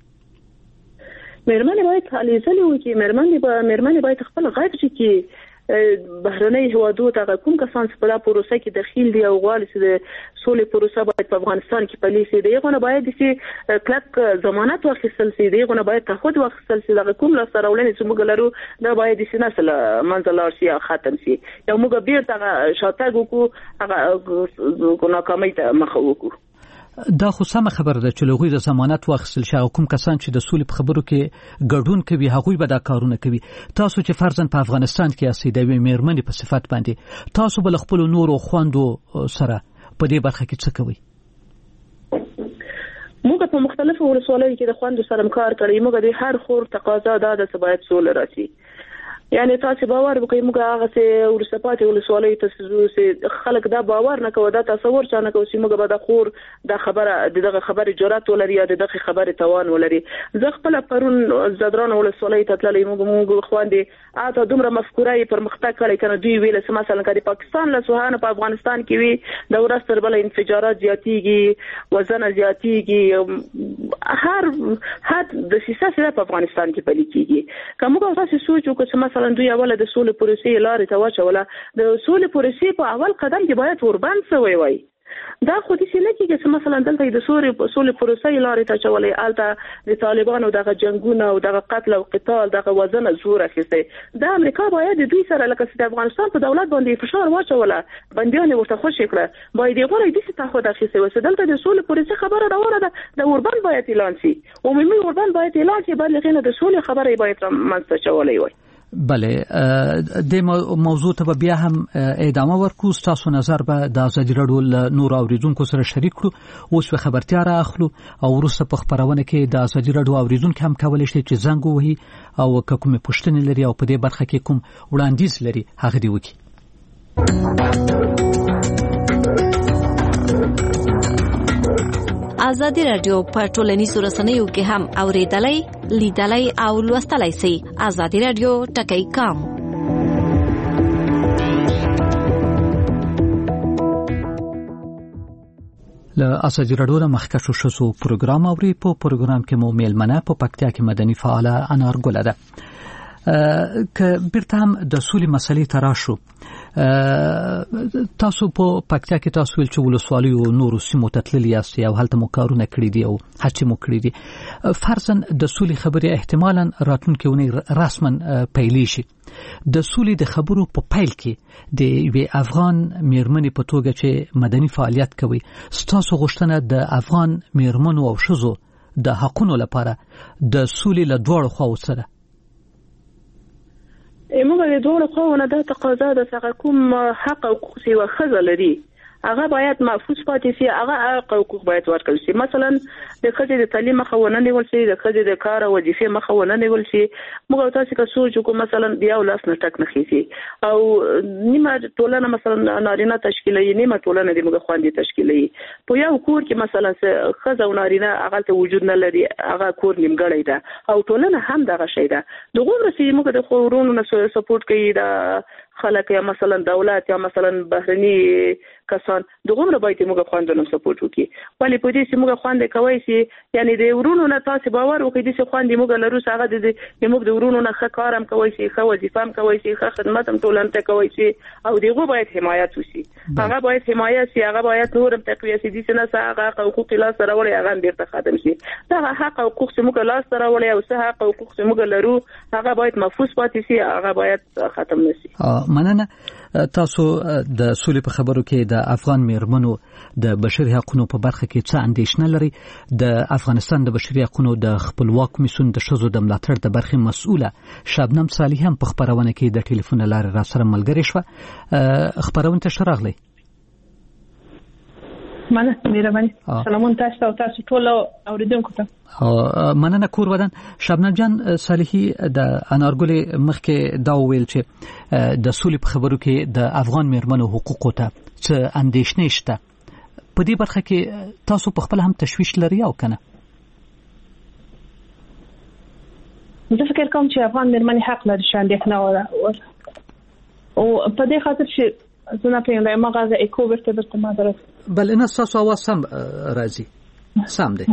میرمنې باید هلې ځلې وکړي میرمنې باید خپل غږ چې بهرنۍ هیوادو ته کوم کسان چې په دا پروسه کې داخل دي او غواړي چې د سولې پروسه باید په افغانستان کې پلي شي دغه باید چې کلک ضمانت واخیستل شي دغه باید تعهد واخیستل شي دغه کوم لاس راولنې چې موږ لرو دا باید چې نسل منځ لاړ شي ختم شي یو موږ بیرته شاتګ وکړو کو ناکامۍ ته مخ وکړو دا خو سم خبر ده چې لغوی د ضمانت واخیستل شي او کوم کسان چې د سولې په خبرو کې ګډون کوي هغوی به دا کارونه کوي تاسو چې فرضاً په افغانستان کې اسئ د میرمنې په صفت باندې تاسو بل خپل نورو خوندو سره په دې برخه کې څه کوي؟ موږ په مختلفو ولسوالیو کې د خوندو سره کار کوي موږ د هر خور تقاضا ده چې باید سولې راشي یعنی تاسو باور وکړئ موږ هغه څه ورسپاتې ولسوالیو ته خلک دا باور نه کوي دا تصور چا نه کوي چې موږ به د خور د خبره دغه خبره جرأت ولري یا دغه خبره توان ولري زه خپل پرون زدران ولسوالیو ته تللی موږ خواندې اته دومره مفکوره پر مختګ کړي کنه دوی ویل چې مثلا کړي پاکستان له سوهانه په افغانستان کې وي د ورستر بل انفجارات زیاتیږي وزن زیاتیږي هر د سیاست په افغانستان کې پلي کیږي کومه تاسو سوچ وکړئ مثلا دوی اوله د سولې پروسې لارې ته واچوله د سولې پروسې په اول قدم کې باید وربند شوی وای دا خو دې نه کېږي چې مثلا دلته د سولې پروسې لارې ته چولې الته د طالبانو دغه جنگونه او دغه قتل او قتال دغه وزن زور اخیسته د امریکا باید دوی سره لکه د افغانستان په دولت باندې فشار واچوله بنديان ورته خوشی کړه باید یې غوړې د څه تعهد اخیسته وسه دلته د سولې پروسې خبره راوړه ده د وربند باید اعلان شي عمومي وربند باید اعلان شي بل غینه د سولې خبره باید منځ چولې وای بله د موضوع ته بیا هم ادامه ورکو تاسو نظر به د ازادي راډیو نور اوریدونکو سره شریک کړو اوس په خبرتیا را اخلو او وروسته په خبرونه کې د ازادي راډیو اوریدونکو هم کولای شي چې زنګ وهي او کومه پوښتنه لري او په دې برخه کې کوم وړاندیز لري هغه دی وکړي ازادي راډیو په ټولنیزو رسنیو کې هم اوریدلای لیدلای او لوستلای شئ ازادي راډیو ټکی کام له ازادي راډیو مخکښو شوسو پروګرام اوري په پروګرام کې مو میلمنه په پکتیا کې مدني فعال انار ګل ده که بیرته هم د سولې مسلې ته راشو تاسو په پکتیا کې تاسو ول چې ولسوالۍ او نورو سیمو ته تللی یاست او هلته مو کارونه کړی دي او هڅې مو کړی دي فرضاً د سولې خبرې احتمالاً راتلونکې اونۍ رسماً پیلې شي د سولې د خبرو په پیل کې د یوې افغان میرمنې په توګه چې مدني فعالیت کوي ستاسو غوښتنه د افغان میرمنو او ښځو د حقونو لپاره د سولې له دواړو خواو سره موږ د دوه خواونه د تقاضا د څخه کوم حق او حقوق سی وخزه لري هغه باید محفوظ پاتې شي هغه حق او حقوق باید ورکړل شي مثلا د خځې د تعلیم مخاونه نیول شي د خځې د کار او وظیفې مخاونه نیول شي موږ تاسو که سوچ وکړو مثلا بیا ولاس نه ټک نه خېږي او نیمه ټولنه مثلا نارینه تشکیلي نیمه ټولنه د موږ خواندې تشکیلي په یو کور کې مثلا خځه او نارینه هغه ته وجود نه لري هغه کور نیمګړی ده او ټولنه هم دغه شی ده دغه رسې موږ د خورونو نه سپورټ کوي دا خلک یا مثلا دولت یا مثلا بهرني کسان دغه باید موږ خواندنه سپورټ وکړي ولی په دې چې موږ خواندې کوي چې یعنی د ورونو نه تاسو باور وکړئ چې خواندې موږ لرو هغه د موږ د ورونو نه ښه کارم کوي چې ښه وظیفه هم کوي چې ښه خدمت هم ټولنه ته کوي چې او دغه باید حمایت وشي هغه باید حمایت شي هغه باید نورم تقویه شي چې نه هغه حقوق لاس سره وړي هغه بیرته ختم شي دا حق او حقوق چې موږ لاس سره وړي او څه حق او حقوق چې موږ لرو هغه باید محفوظ پاتې شي هغه باید ختم نشي مننه تاسو د سولې په خبرو کې د افغان میرمنو د بشري حقوقو په برخه کې څه اندېښنه لري د افغانستان د بشري حقوقو د خپلواک کمیسیون د ښځو د ملاتړ د برخې مسؤله شبنم صالح هم په خبرونه کې د ټلیفون لارې را سره ملګری شوه خبرونه ته شراغلی مننه مهرباني سلامون تاسو او تاسو ټول اوریدونکو ته مننه کور ودان شبنم جان صالحي د انارګل مخکې دا ویل چې د سولې په خبرو کې د افغان میرمنو حقوقو ته څه اندېښنې شته په دې برخه کې تاسو په خپل هم تشویش لري او کنه زه فکر کوم چې افغان میرمنې حق لري چې اندېښنه وره او په دې خاطر چې زه په یوه مغازه اکو ورته ما درته بل نه تاسو اواز سم راځي سم دی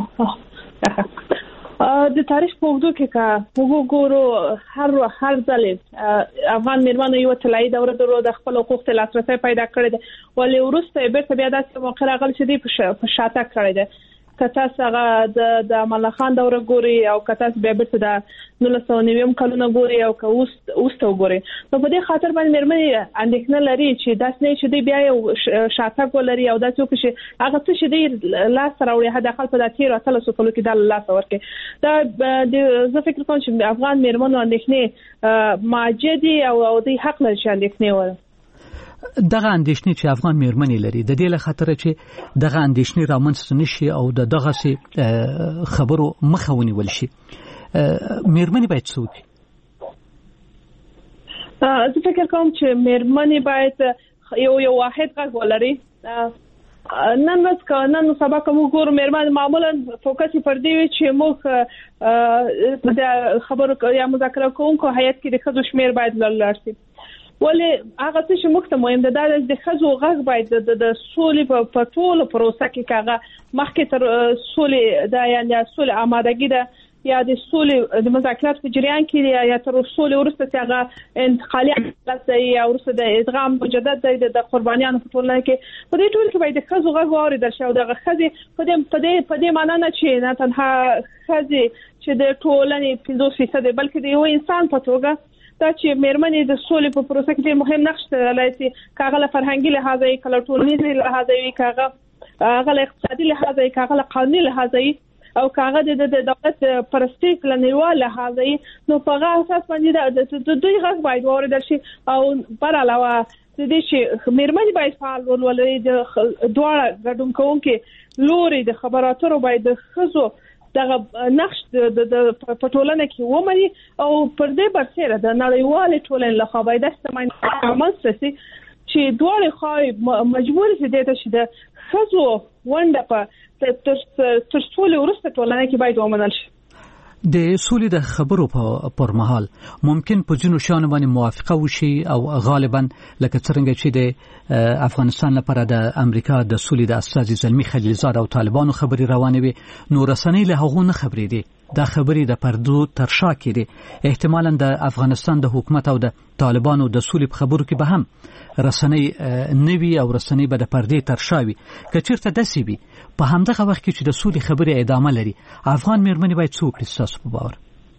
د تاریخ په وګړو کې کا وګورو هر ځل افغان میرمنو یو تلای دوره د خپل حقوق ته لاسرسي پیدا کړی دی ولې ورسته به بیا داسې موقع راغلی چې دی په شاته کړی دی کته څنګه د ملا خان دوره ګوري او کته بیا به د 1990 کلونه ګوري او که اوس ته ګوري نو په دې خاطر باندې مېرمنې اندېښنه لري چې داس نه چې دی بیا یو شاته ګولري او داسې چې هغه څه چې دی لاس راوړي هدا خپل په داتیر او تل سو کلو کې د لاس ورکه دا زه فکر کوم چې افغان مېرمنو اندېښنې ماجدي او د حق لري چې اندېښنې وره دغه اندېښنې چې افغان میرمنې لري د دې له خاطر چې دغه اندېښنې رامنځته نشي او دغه سي خبرو مخه ونیول شي میرمنې باید څه وکړي زه فکر کوم چې میرمنې باید یو واحد غږ ولري نن سبا کوم ګور میرمن معمولا فوکس پر دی چې موږ د خبرو یا مذاکره کوونکو هیئت کې د خځو شمیر باید لوړ شي ولې هغه څه مخ ته مهم ده د خځو غږ باید د سولې په ټولو پروسه کې کاغه مخکې تر سولې د یعنی سولې آمادګي ده یا د سولې د مذاکرات په جریان کې یا تر سولې ورسته هغه انتقالي عملیات یا ورسته د ادغام مجدد د قربانیانو په ټولنه کې په دې ټول کې باید د خځو غږ واورېدل شي او د خځې په دې معنی نه چې نه تنها خځې چې د ټولنې 50% بلکې د یو انسان په توګه دا چې میرمنې د سولې په پروسه کې مهم نقش لري کاغله فرهنګي لحاظه کله ټولنیز لحاظه کاغه اقتصادي لحاظه کاغه قانوني لحاظه او کاغه د دولت پرستیک لنیوال لحاظه نو په هغه اساس باندې د دوی غږ باید واورېدل شي او بر علاوه د دې چې میرمنې باید فعال ولري د دواړه ګډون کوونکي لوري د خبراتو باید د خزو دغه نقش د پټولنه کې ومني او پر دې برسره د نړیوال ټولنې له خوا باید استعمال چې دوه خو مجبور شي د ته شي د خزو ونده په تر ټولو ورسته ټولنه کې باید ومنل شي د سولې د خبرو پر مهال ممکن په ځینو شیانو باندې موافقه وشي او غالبا لکه څنګه چې د افغانستان لپاره د امریکا د سولې د استازي زلمی خلیلزاد او طالبانو خبري روانه وي نو رسنۍ له هغه نه خبرې دي دا خبرې د پردو تر شا کېدې. احتمالاً د افغانستان د حکومت او د طالبانو د سولې په خبرو کې به هم رسنۍ نوي او رسنۍ به د پردې تر شا وي. که چېرته داسې وي په همدغه وخت کې چې د سولې خبرې ادامه لري، افغان مېرمنې باید څه وکړي ستاسو په باور؟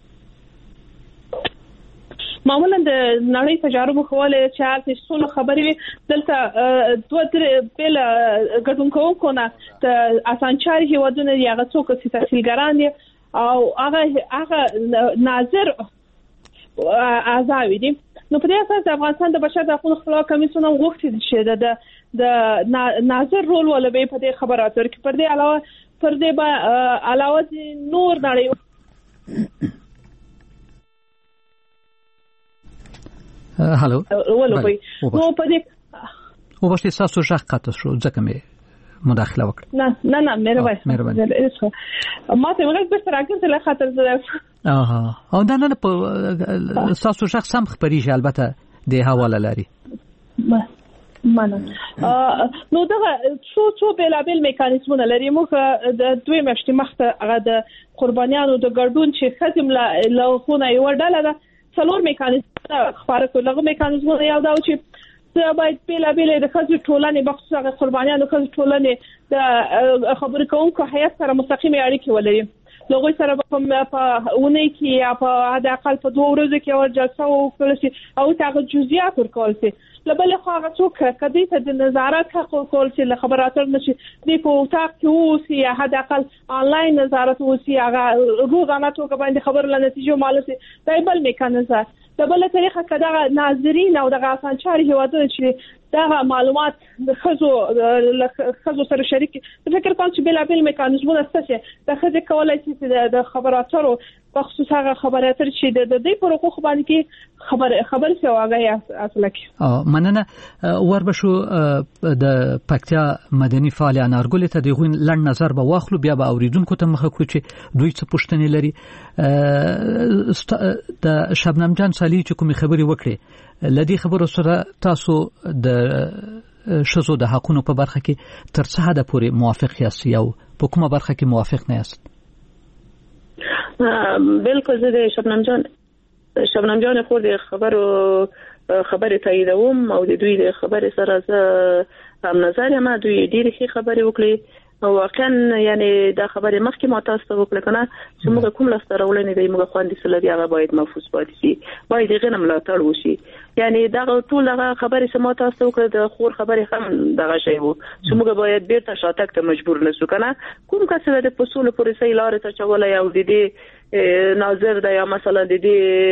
معمولا د نړۍ تجارب خوله چې هغه څونه خبرې دلته دوه درې بل ګډون کوونکو نه د اسانچاري هیوادونو یې هغه څوک چې تحصیلګران دي او هغه ناظر اعضاوي دي. نو په دې اساس افغانستان د بشر د حقوقو خپلواک کمیسیون غوښتي چې د ناظر رول ولوي په دې خبراتو کې. پر دې علاوه نور نړۍ هالو ولوي نو په دې وبښتې تاسو ژغ قطع شو ځکه مې مداخله وکړه. نه مهرباني ما ته موږ به راګرځي له خاطر زه او دا نه په تاسو ژغ سم خبريږي البته د حواله لري مننه. نو دا څو بلابل میکانیزمونه لري. موږ د دوی مشتي مخته هغه د قربانیانو د ګډون چې خدم له خونه یو ډله ده څلور میکانیزم خبره کوي. لغه میکانیزمونه یو دا چې باید بلابل د خځو ټولنې بخصوص هغه قربانیانو خځو ټولنې د خبرې کوونکو هیئت سره مستقیمه اړیکې ولري. لغوی سره په ونه کې یا په د اقل په 2 ورځې کې او جلسه وکړل شي او تاغه جزئیات ورکول شي. لبل خو هغه څوک کدي ته د نظارت حق کول شي له خبراتر نشي د په اوتاق کې اوسي یا حد اقل آنلاین نظارت اوسي هغه روزانه توګه باندې خبر له نتیجو مالسي دایبل میکانیزم دبل طریقه کدا ناظرین او د اسانچاري هیوادونو چې دا معلومات د خزو سره شریک فکر کوم چې بلابل میکانیزمونه ستاسو د خزه کولای شي د خبراترو بخصوص هغه خبراتر چې د دې پر حقوق باندې کې خبر څه واغې اصله کې مننه. وربشو د پکتیا مدني فعال انارګل ته د غوین لړ نظر به واخلو بیا به اوریدونکو ته مخه کړو چې دوی څه پوښتنې لري. د شبنم جان سالی چې کومې خبرې وکړي لدی خبرو سره تاسو د شزو د حقونو په برخه کې تر څه حد پورې موافق یاست یا په کومه برخه کې موافق نه یاست؟ بالکل زه د شبنم جان خو د خبرې تاییدوم او د دوی د خبرې سره زه هم نظر یم. دوی ډېرې ښې خبرې وکړي واقعا یعنی دا خبرې مخکې ما تاسو ته وکړه کنه چې موږ کوم لاسته راوړنې دی موږ خوندې سلبي هغه باید محفوظ پاتې شي باید غنم ملاتړ وشي. یعنی دا ټول هغه خبرې چې ما تاسو ته وکړه د خور خبرې هم دغه شی وو چې موږ باید بیرته شاتګ ته مجبور نشو کنه. کوم کس د پسول پولیسي لارې ته چولای او د دې ناظر د یا مثلا د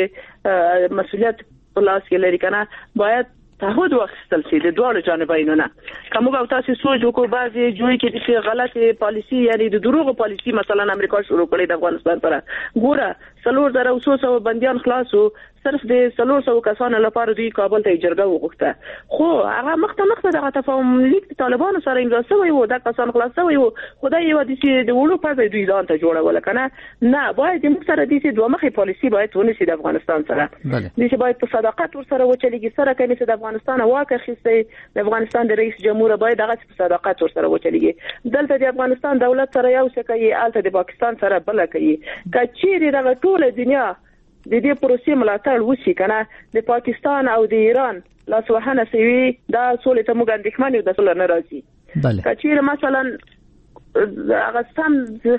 دې مسؤلیت په لاس کې لري کنه باید تعهد واخیستل شي د دوه جانبینو نه. کوم او تاسو سوچ وکړو بعضی جوړی کې چې غلطه پالیسی یعنی د دروغ پالیسی مثلا امریکا شروع کړې د افغانستان پر ګوره 300 بنديان خلاصو صرف د 300 کسانو لپاره دوی کابل ته جرګه وغوښته خو هغه مخته دغه تفاهم لیک طالبانو سره امضا شوی و د کسان خلاص شوی و خدای یو د وړو په دوی ځان ته جوړول کنه نه باید موږ سره د دوه مخې پالیسی باید ونیسي د افغانستان سره د چې باید په صداقت ور سره وچلېږي سره کني چې د افغانستان واکه خسته د افغانستان د رئیس جمهور باید هغه په صداقت ور سره وچلېږي دلته د افغانستان دولت سره یو څه کوي الته د پاکستان سره بل کوي کچېری دغه ټول دنیا د دې پروسې ملاتړ وشي کنه د پاکستان او د ایران لاسوهنه سوي دا سولې ته موږ اندېښمن یو د سولې نه راځي کچېر مثلا افغانستان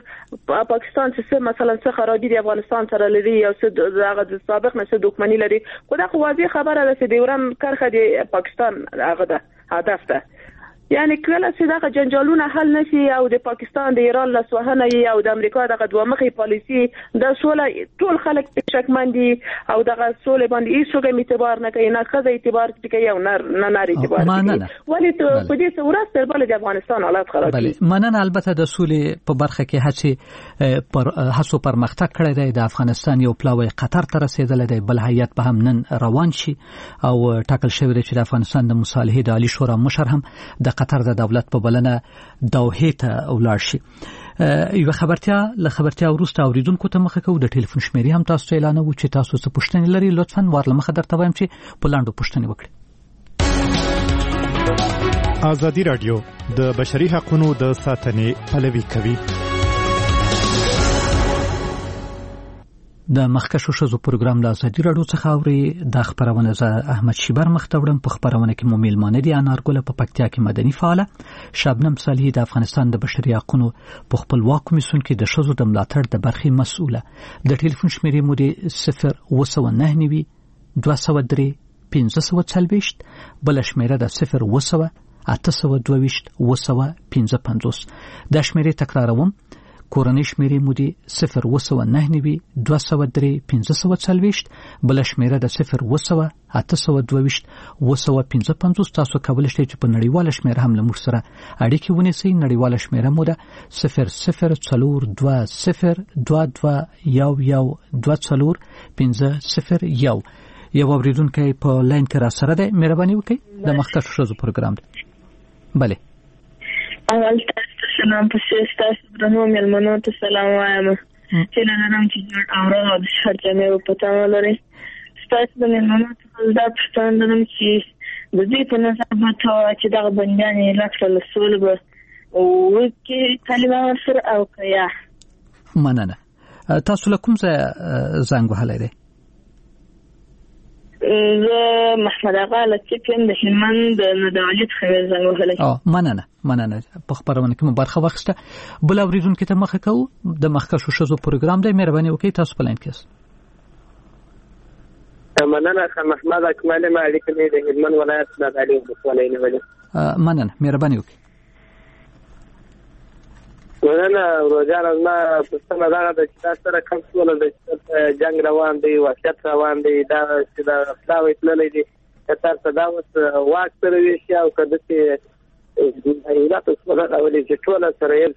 پاکستان چې مثلا څه خرابې د افغانستان سره لري او څه هغه د سابق نه څه دښمنی لري خو دا خو واضح خبره ده چې د ایران کرخه د پاکستان هغه ده هدف ده یعنی کله چې دا جنجالونه حل نشي او د پاکستان د ایران لاسوهنه او د امریکا دغه دوه مخې پالیسی د سولې ټول خلک شکمن دي او دغه سولې باندې هیڅ اعتبار نه کوي نه خزه اعتبار کوي او نه اعتبار کوي ولی ته په دې صورت سره بل د افغانستان حالات خراب دي. مننه البته د سولې په برخه کې هڅه پر مختګ کړی دی د افغانستان یو پلاوی قطر ته رسیدلی دی بل هیئت به هم نن روان شي او ټاکل شوی دی چې د افغانستان د مصالحې د عالی شورا مشر هم د قطر د دولت په بلنه دوحې ته ولاړ شي. یو خبرتیا وروسته اوریدونکو ته مخه کوو د ټلیفون شمیرې هم تاسو اعلانوو چې تاسو څه پوښتنې لري لطفاً ورله مخه درته وایم چې په لاندو پوښتنې وکړئ. ازادي رادیو د بشري حقوقو د ساتنې پلوي کوي. د مخکښو ښځو پروګرام د ازادي راډیو څخه اوري. د خبرونه ز احمد شیبر مختوړم. په خبرونه کې مو میلمانه دي انارګل په پکتیا کې مدني فعاله، شبنم صالحی د افغانستان د بشري حقوقو په خپلواک کمیسیون کې د ښځو د ملاتړ د برخې مسؤله. د ټلیفون شمیرې مو د 029 203 1540 بل شمیره د 0 822 255. د شمیرې تکراروم. کورنۍ شمیرې مو د 0 203 1540 بل شمیره د 0 822 255. تاسو کولای شئ چې په نړیواله شمیره هم له موږ سره اړیکې ونیسئ. نړیواله شمیره مو ده 004220112050. یو اوریدونکی په لاین کې را سره ده. مهرباني وکړئ د مخکښو ښځو پروګرام دی. بله اول تاسو سلام پسې تاسو درنو مېلمنو ته سلام وایم چې نن چې جوړ اورو د شرجنې په پټاو لري. تاسو د مېلمنو ته دا پښتون دنم چې د دې په نظر ماته چې دا بندیان لکه رسول به او کې طالبان سره او کیا مننه. تاسو له کوم ځای زنګ وهلی دی؟ زه محمد اغا لطیفم د هلمند د ندالت خبر زنګ وهلی. مننه په خبرونه کې مو برخه واخیسته. بل اوریدونکو ته مخه کوو د مخکښو ښځو پروګرام دی. مهرباني وکړئ تاسو په لاین کې یاست. مننه محمد اکمل مالک دی د هلمند ولایت د علي ولسوالۍ نه ولې. مننه مهرباني وکړئ. مننه روزانه ما پښتنه دا د سره کوم څه د جنگ روان دی وحشت روان دی دا چې دا خلاوي تللی دی تر څه دا اوس واک سره ویشي او کده چې ایرات څه دا ولې چې ټول سره یې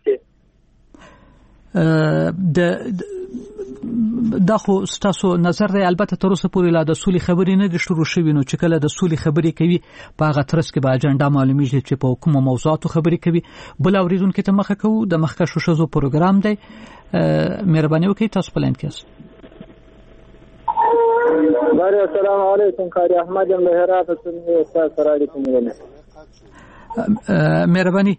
دا خو ستاسو نظر دی. البته تر اوسه پورې لا د سولې خبرې نه دي شروع شوې، نو چې کله د سولې خبرې کوي په هغه ترڅ کې به اجنډا معلومیږي چې په کومو موضوعاتو خبرې کوي. بل اوریدونکو ته مخه کوو د مخکښو ښځو پروګرام دی. مهرباني وکړئ تاسو په لاین کې یاست. السلام علیکم قاری احمد له هرات څخه سره علیکم. مهرباني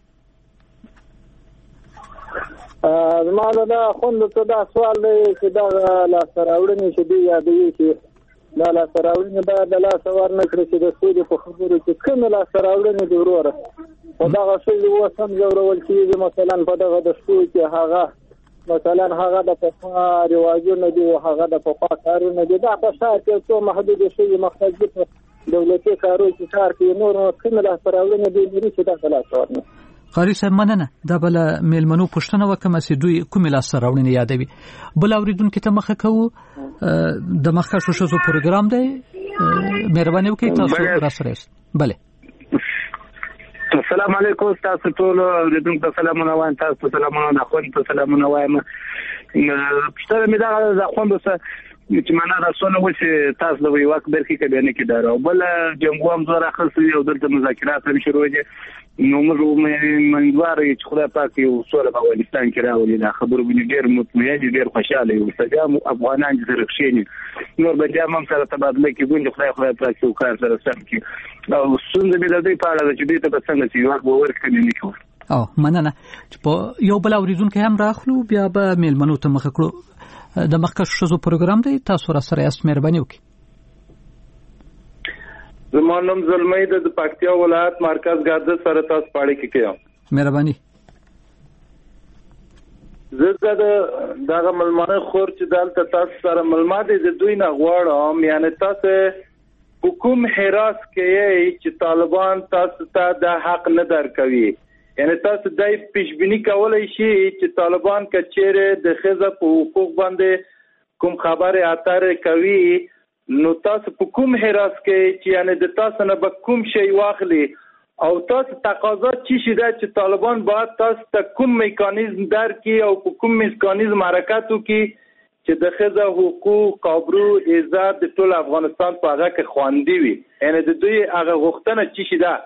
زماده دا خوند ته دا سوال دی چې دا لا سراوړنې چې دی یادوي چې دا لا سراوړنې باید د لاس ور نه کړي چې د سودي په خبرو کې کوم لا سراوړنې دی وروره او دا غوښتل یو سم جوړول کیږي. مثلا په دغه د شو کې هغه مثلا هغه د پخوا رواجونه دی او هغه د پخوا کارونه دی دا په شاعت کې څو محدود شي مختلف دولتي کارونه چې کار کوي نور کوم لا سراوړنې دی چې دا خلاص ورنه. قاری صاحب مننه. دا بل میلمنو پښتنه وکم چې دوی کومې لاس راوړنې یادوي. بل اوریدونکو ته مخه کوو د مخکښو ښځو پروګرام دی. مهرباني وکړئ تاسو را سره یاست. بله السلام علیکم تاسو ټول اوریدونکو ته سلامونه وایم. تاسو سلامونه د خوند ته سلامونه وایم. پښتنه مې دا د خوند سره چې معنا راځونه و چې تاسو د ویواک برخې کې بیان کې دار او بل جنگو هم زړه خاصي او دلته مذاکرات هم شروع دي. نو موږ منځواره چې خدای پاک یو سوله په افغانستان کې راولي. دا خبرو باندې ډېر مطمئن ډېر خوشاله یو سجام افغانان چې رخصینی نور به جام سره تبادله کې ګوند خدای پاک یو کار سره سم کې او څنګه به د دې په اړه چې دې ته څنګه چې یو باور کوي نه کوي. مننه. په یو بل اوریدونکو هم راخلو بیا به میلمنو ته مخ کړو. د مخکښو ښځو پروګرام دی. تاسو را سره یاست. مهرباني وکړئ. زما نوم زلمی د پکتیا ولایت مرکز ګرځ سره تاسو پاړې کې کېم. مهرباني. زه دغه ملمانه خور چې دلته تاسو سره ملما دي د دوی نه غواړم یعنی تاسو حکوم حراس کې چې طالبان تاسو ته د حق نه درکوي. یعنی تاسو دای پیشبینی کولای شي چې طالبان کچېره د خزه په حقوق باندې کوم خبره اتر کوي نو تاسو په کوم حراس کې چې یعنی د تاسو نه به کوم شی واخلي او تاسو تقاضا چی شي دا چې طالبان باید تاسو ته کوم میکانیزم درکړي او په کوم میکانیزم حرکت وکړي چې د خزه حقوق قابرو عزت د ټول افغانستان په هغه کې خواندي وي. یعنی د دوی هغه غوښتنه چی شي دا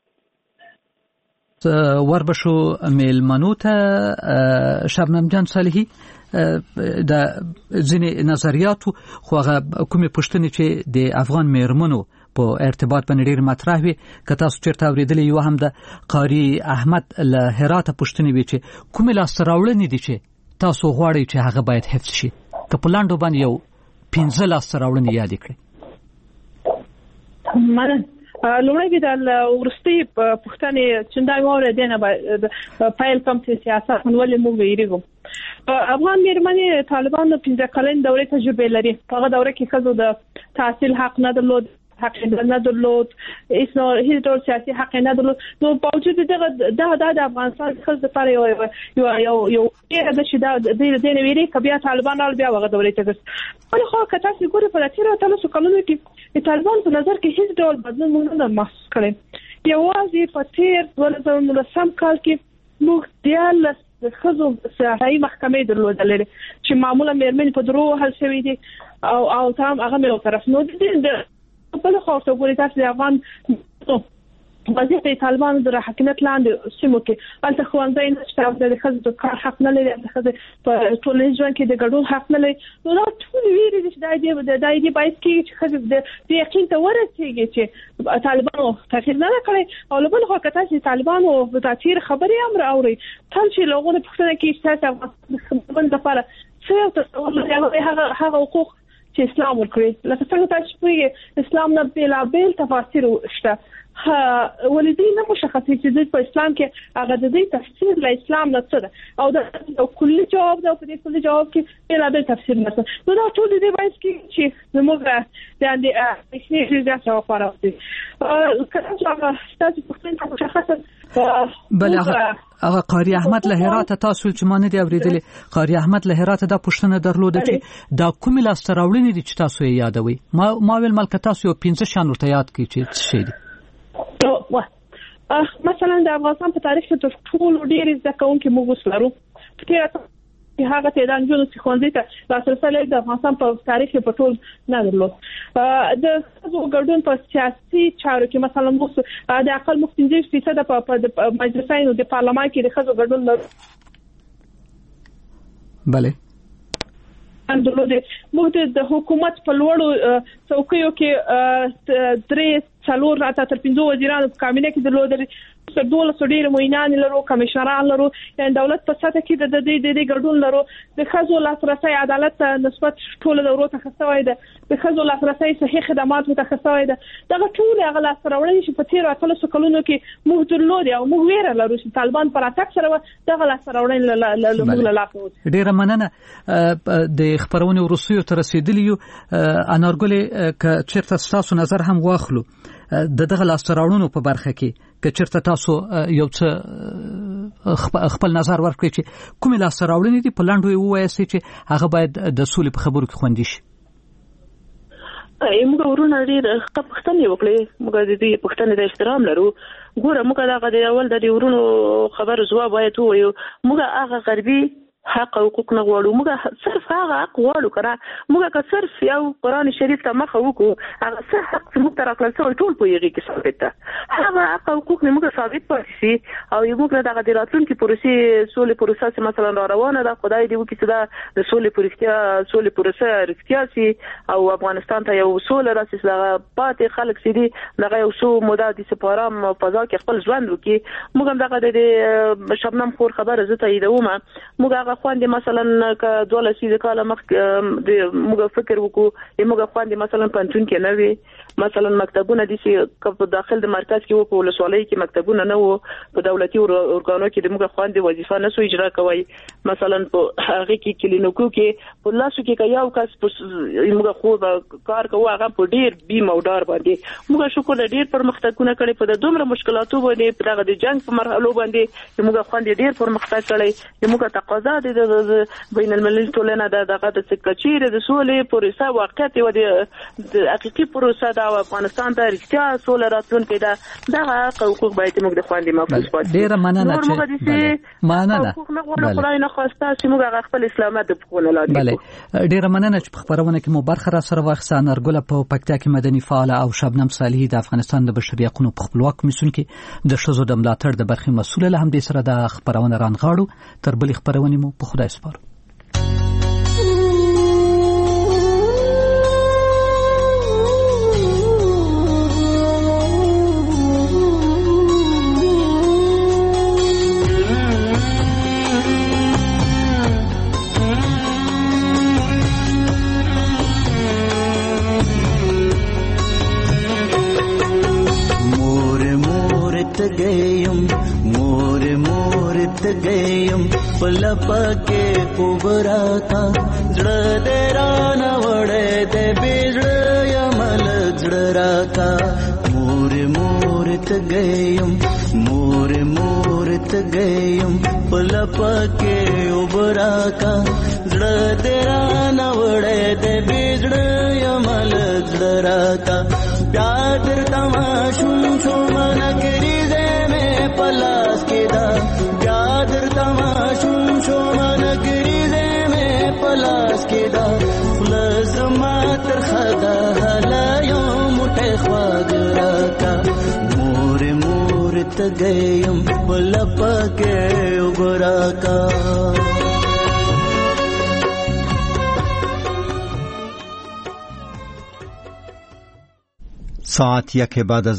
وربشو میلمنو ته شبنم جان صالحی د ځینې نظریاتو خو هغه کومې پوښتنې چې د افغان میرمنو په ارتباط باندې ډېر مطرح وي که تاسو چیرته اوریدلې یو هم د قاری احمد له هرات پوښتنې وي چې کومې لاسته راوړنې دي چې تاسو غواړئ چې هغه باید حفظ شي. که په لاندو باندې یو 15 لاسته راوړنې یاد کړئ. لومړی کې د ورستي پښتنې چندای وره دینه فایل کم سیاست ولې موږ ویریږو. افغان میرمنې طالبان 15 کلن دورې تجربه لري. په هغه دوره کې ښځو د تحصیل حق نه درلود، حق نه درلود، هیڅ ډول سیاسي حق نه درلود. نو باوجود دغه د افغانستان ښځو لپاره یو ډېر د شیدا د دې ویری کبیا طالبان ول بیا هغه دورې ته ولې خو که تاسو ګورئ په تیر 3 کلونو کې د طالبان په نظر کې هیڅ ډول بدلون موږ نه محسوس کړی. یوازې په تیر 2019 کال کې موږ دیالس د ښځو صحي محکمې درلودلې چې معمولا مېرمنې په درو حل شوې دي او تام هغه مې طرف نو د بل خو ته ګورئ تاسو د افغان وضعیت طالبان د حکومت لاندې سیمو کې البته خوانځي نشته د ښځو د کار حق نه لري، د ښځو په ټولنیز ژوند کې د ګډون حق نه لري. نو دا ټول ویری چې د دې باید کې چې ښځو د یقین ته ورسېږي چې طالبانو تغیر نه کړي. او له بل خوا که تاسو طالبانو د تیر خبرې امر اوري تل چې لغونه پښتنه کې تاسو افغان لپاره څه تصور لري هغه حقوق چې اسلام ورکړي. لکه څنګه تاسو په اسلام نه بیل تفاسیر شته ولدي نه مشخصي چې په اسلام کې هغه د دې تفسیر له اسلام نه څه ده او د کلی جواب ده. په دې کلی جواب کې بل تفسیر نه څه. نو دا ټول دې باید چې موږ د دې اخیری ځای او فارغ کله چې تاسو په څنګه مشخصه بل هغه قاری احمد له هرات تاسو چې مانه دی اوریدلې قاری احمد له هرات دا پښتنه درلوده چې دا کومه لاسته راوړنې دي چې تاسو یې یادوي. ما ویل ملک تاسو یو 15 شان ورته یاد کړئ چې څه شي دي. مثلا د افغانستان په تاریخ کې تر ټولو ډېر ځکه کوونکې موږ وسلرو چې هغه ته د انجونو څخه د لاسرسي لري د افغانستان په تاریخ کې په ټول نه درلود. د ګډون په سیاسي چارو کې مثلا موږ د اقل مخ 15% په مجلسونو د پارلمان کې د خزو ګډون لرو. بله موږ د حکومت په لوړو څوکیو کې 3-4 راته تر 5 وزیرانو په کابینه کې درلودل، تر 12 ډیر معینان لرو، کمشنران لرو، یعنی دولت په سطح کې د دې ګډون لرو. د خزو لاسرسي عدالت نسبت ټول دورو ته خصوي ده، د خزو لاسرسي صحي خدمات ته خصوي ده. دغه ټول هغه لاسروري چې په تیر 3 کلونو کې موږ درلود او موږ ویره لرو چې طالبان پر اتاک سره دغه لاسروري موږ له لاسه. ډیره مننه د خبرونه روسیو ته رسیدلی یو. انارګل ک چیرته تاسو نظر هم واخلو دغه لاسرورونو په برخه کې که چیرته تاسو یو څه خپل نظر ورکړئ چې کومه لاسرورونې دي په لاندو یو وایي چې هغه باید د سولې په خبرو کې خوندي شي. موږ ورونه ډیر پښتنې وکړي، موږ د دې پښتنې د احترام لرو. ګوره موږ دغه د اول د ورونو خبر جواب وایو وایو موږ هغه غربي حق او حقوق نه غواړو، موږ صرف هغه حق غواړو کنه. موږ که صرف یو قرآن شریف ته مخه وکړو هغه څه حق موږ تر خپل څو ټول په یغي کې ثابت ده. هغه حق او حقوق موږ ثابت پاتې شي او موږ دغه د راتلونکي پروسې سولې پروسه مثلا روانه ده. خدای دې وکړي چې دا د سولې پروسه رښتیا شي او افغانستان ته یو سولې راسي، دغه پاتې خلک سي دي دغه یو څو موده د سپارام فضا کې خپل ژوند وکړي. موږ هم دغه د شبنم خور خبره زته ایدوم. موږ خواندې مثلا ک 12 کال مخکې موږ فکر وکړو موږ خواندې مثلا پنځون کې نه وي، مثلا مکتبونه دي چې په داخل د مرکز کې وو، په ولسوالۍ کې مکتبونه نه وو، په دولتي ارګانو کې موږ خواندې وظیفه نه سو اجرا کوي. مثلا په هغه کې کلینیکو کې په لاسو کې یو کس موږ خو کار کوو هغه په ډیر بیم او ډار باندې موږ شکر ډیر پرمختګونه کړي. په دومره مشکلاتو باندې په دغه د جنگ په مرحلو باندې موږ خواندې ډیر پرمختګ کړي. موږ تقاضا د بین المللي ټولنه دغه د سکچیر د سولې پروسه واقعیت او د حقيقي پروسه د افغانستان د رښتیا سولې راتلونکي دا دغه حقوق باید موږ د خواندې محفوظ پاتې. ډیر مننه چې مننه خدای نه خواسته چې موږ خپل اسلامات په خونه لاندې. بله ډیر مننه چې په خبرونه کې مو برخه را سره واخیسته. انارګل په پکتیا کې مدني فعال او شبنم صالحي د افغانستان د بشري حقوقو په خپلواک کمیسیون کې د ښځو د ملاتړ د برخې مسؤل له هم دې سره د خبرونه رانغاړو. تر بلې خبرونه مو په خدای سپارو. تګیم مور مور تګیم پلپکه کوبراتا زړه درانه وړې دې بیړ یمل زړه راتا مور مور تګیم مور مور تګیم پلپکه وبراتا زړه درانه وړې دې بیړ یمل زړه راتا प्यादर तमाशुम शोमन गिरिजे में पलास केदा प्यादर तमाशुम शोमन गिरिजे में पलास केदा फुलस मातर खदा हला यो मुठे ख्वागरा का मोर मोर तगयम पलप के उबरा का ساعت 1 بعد از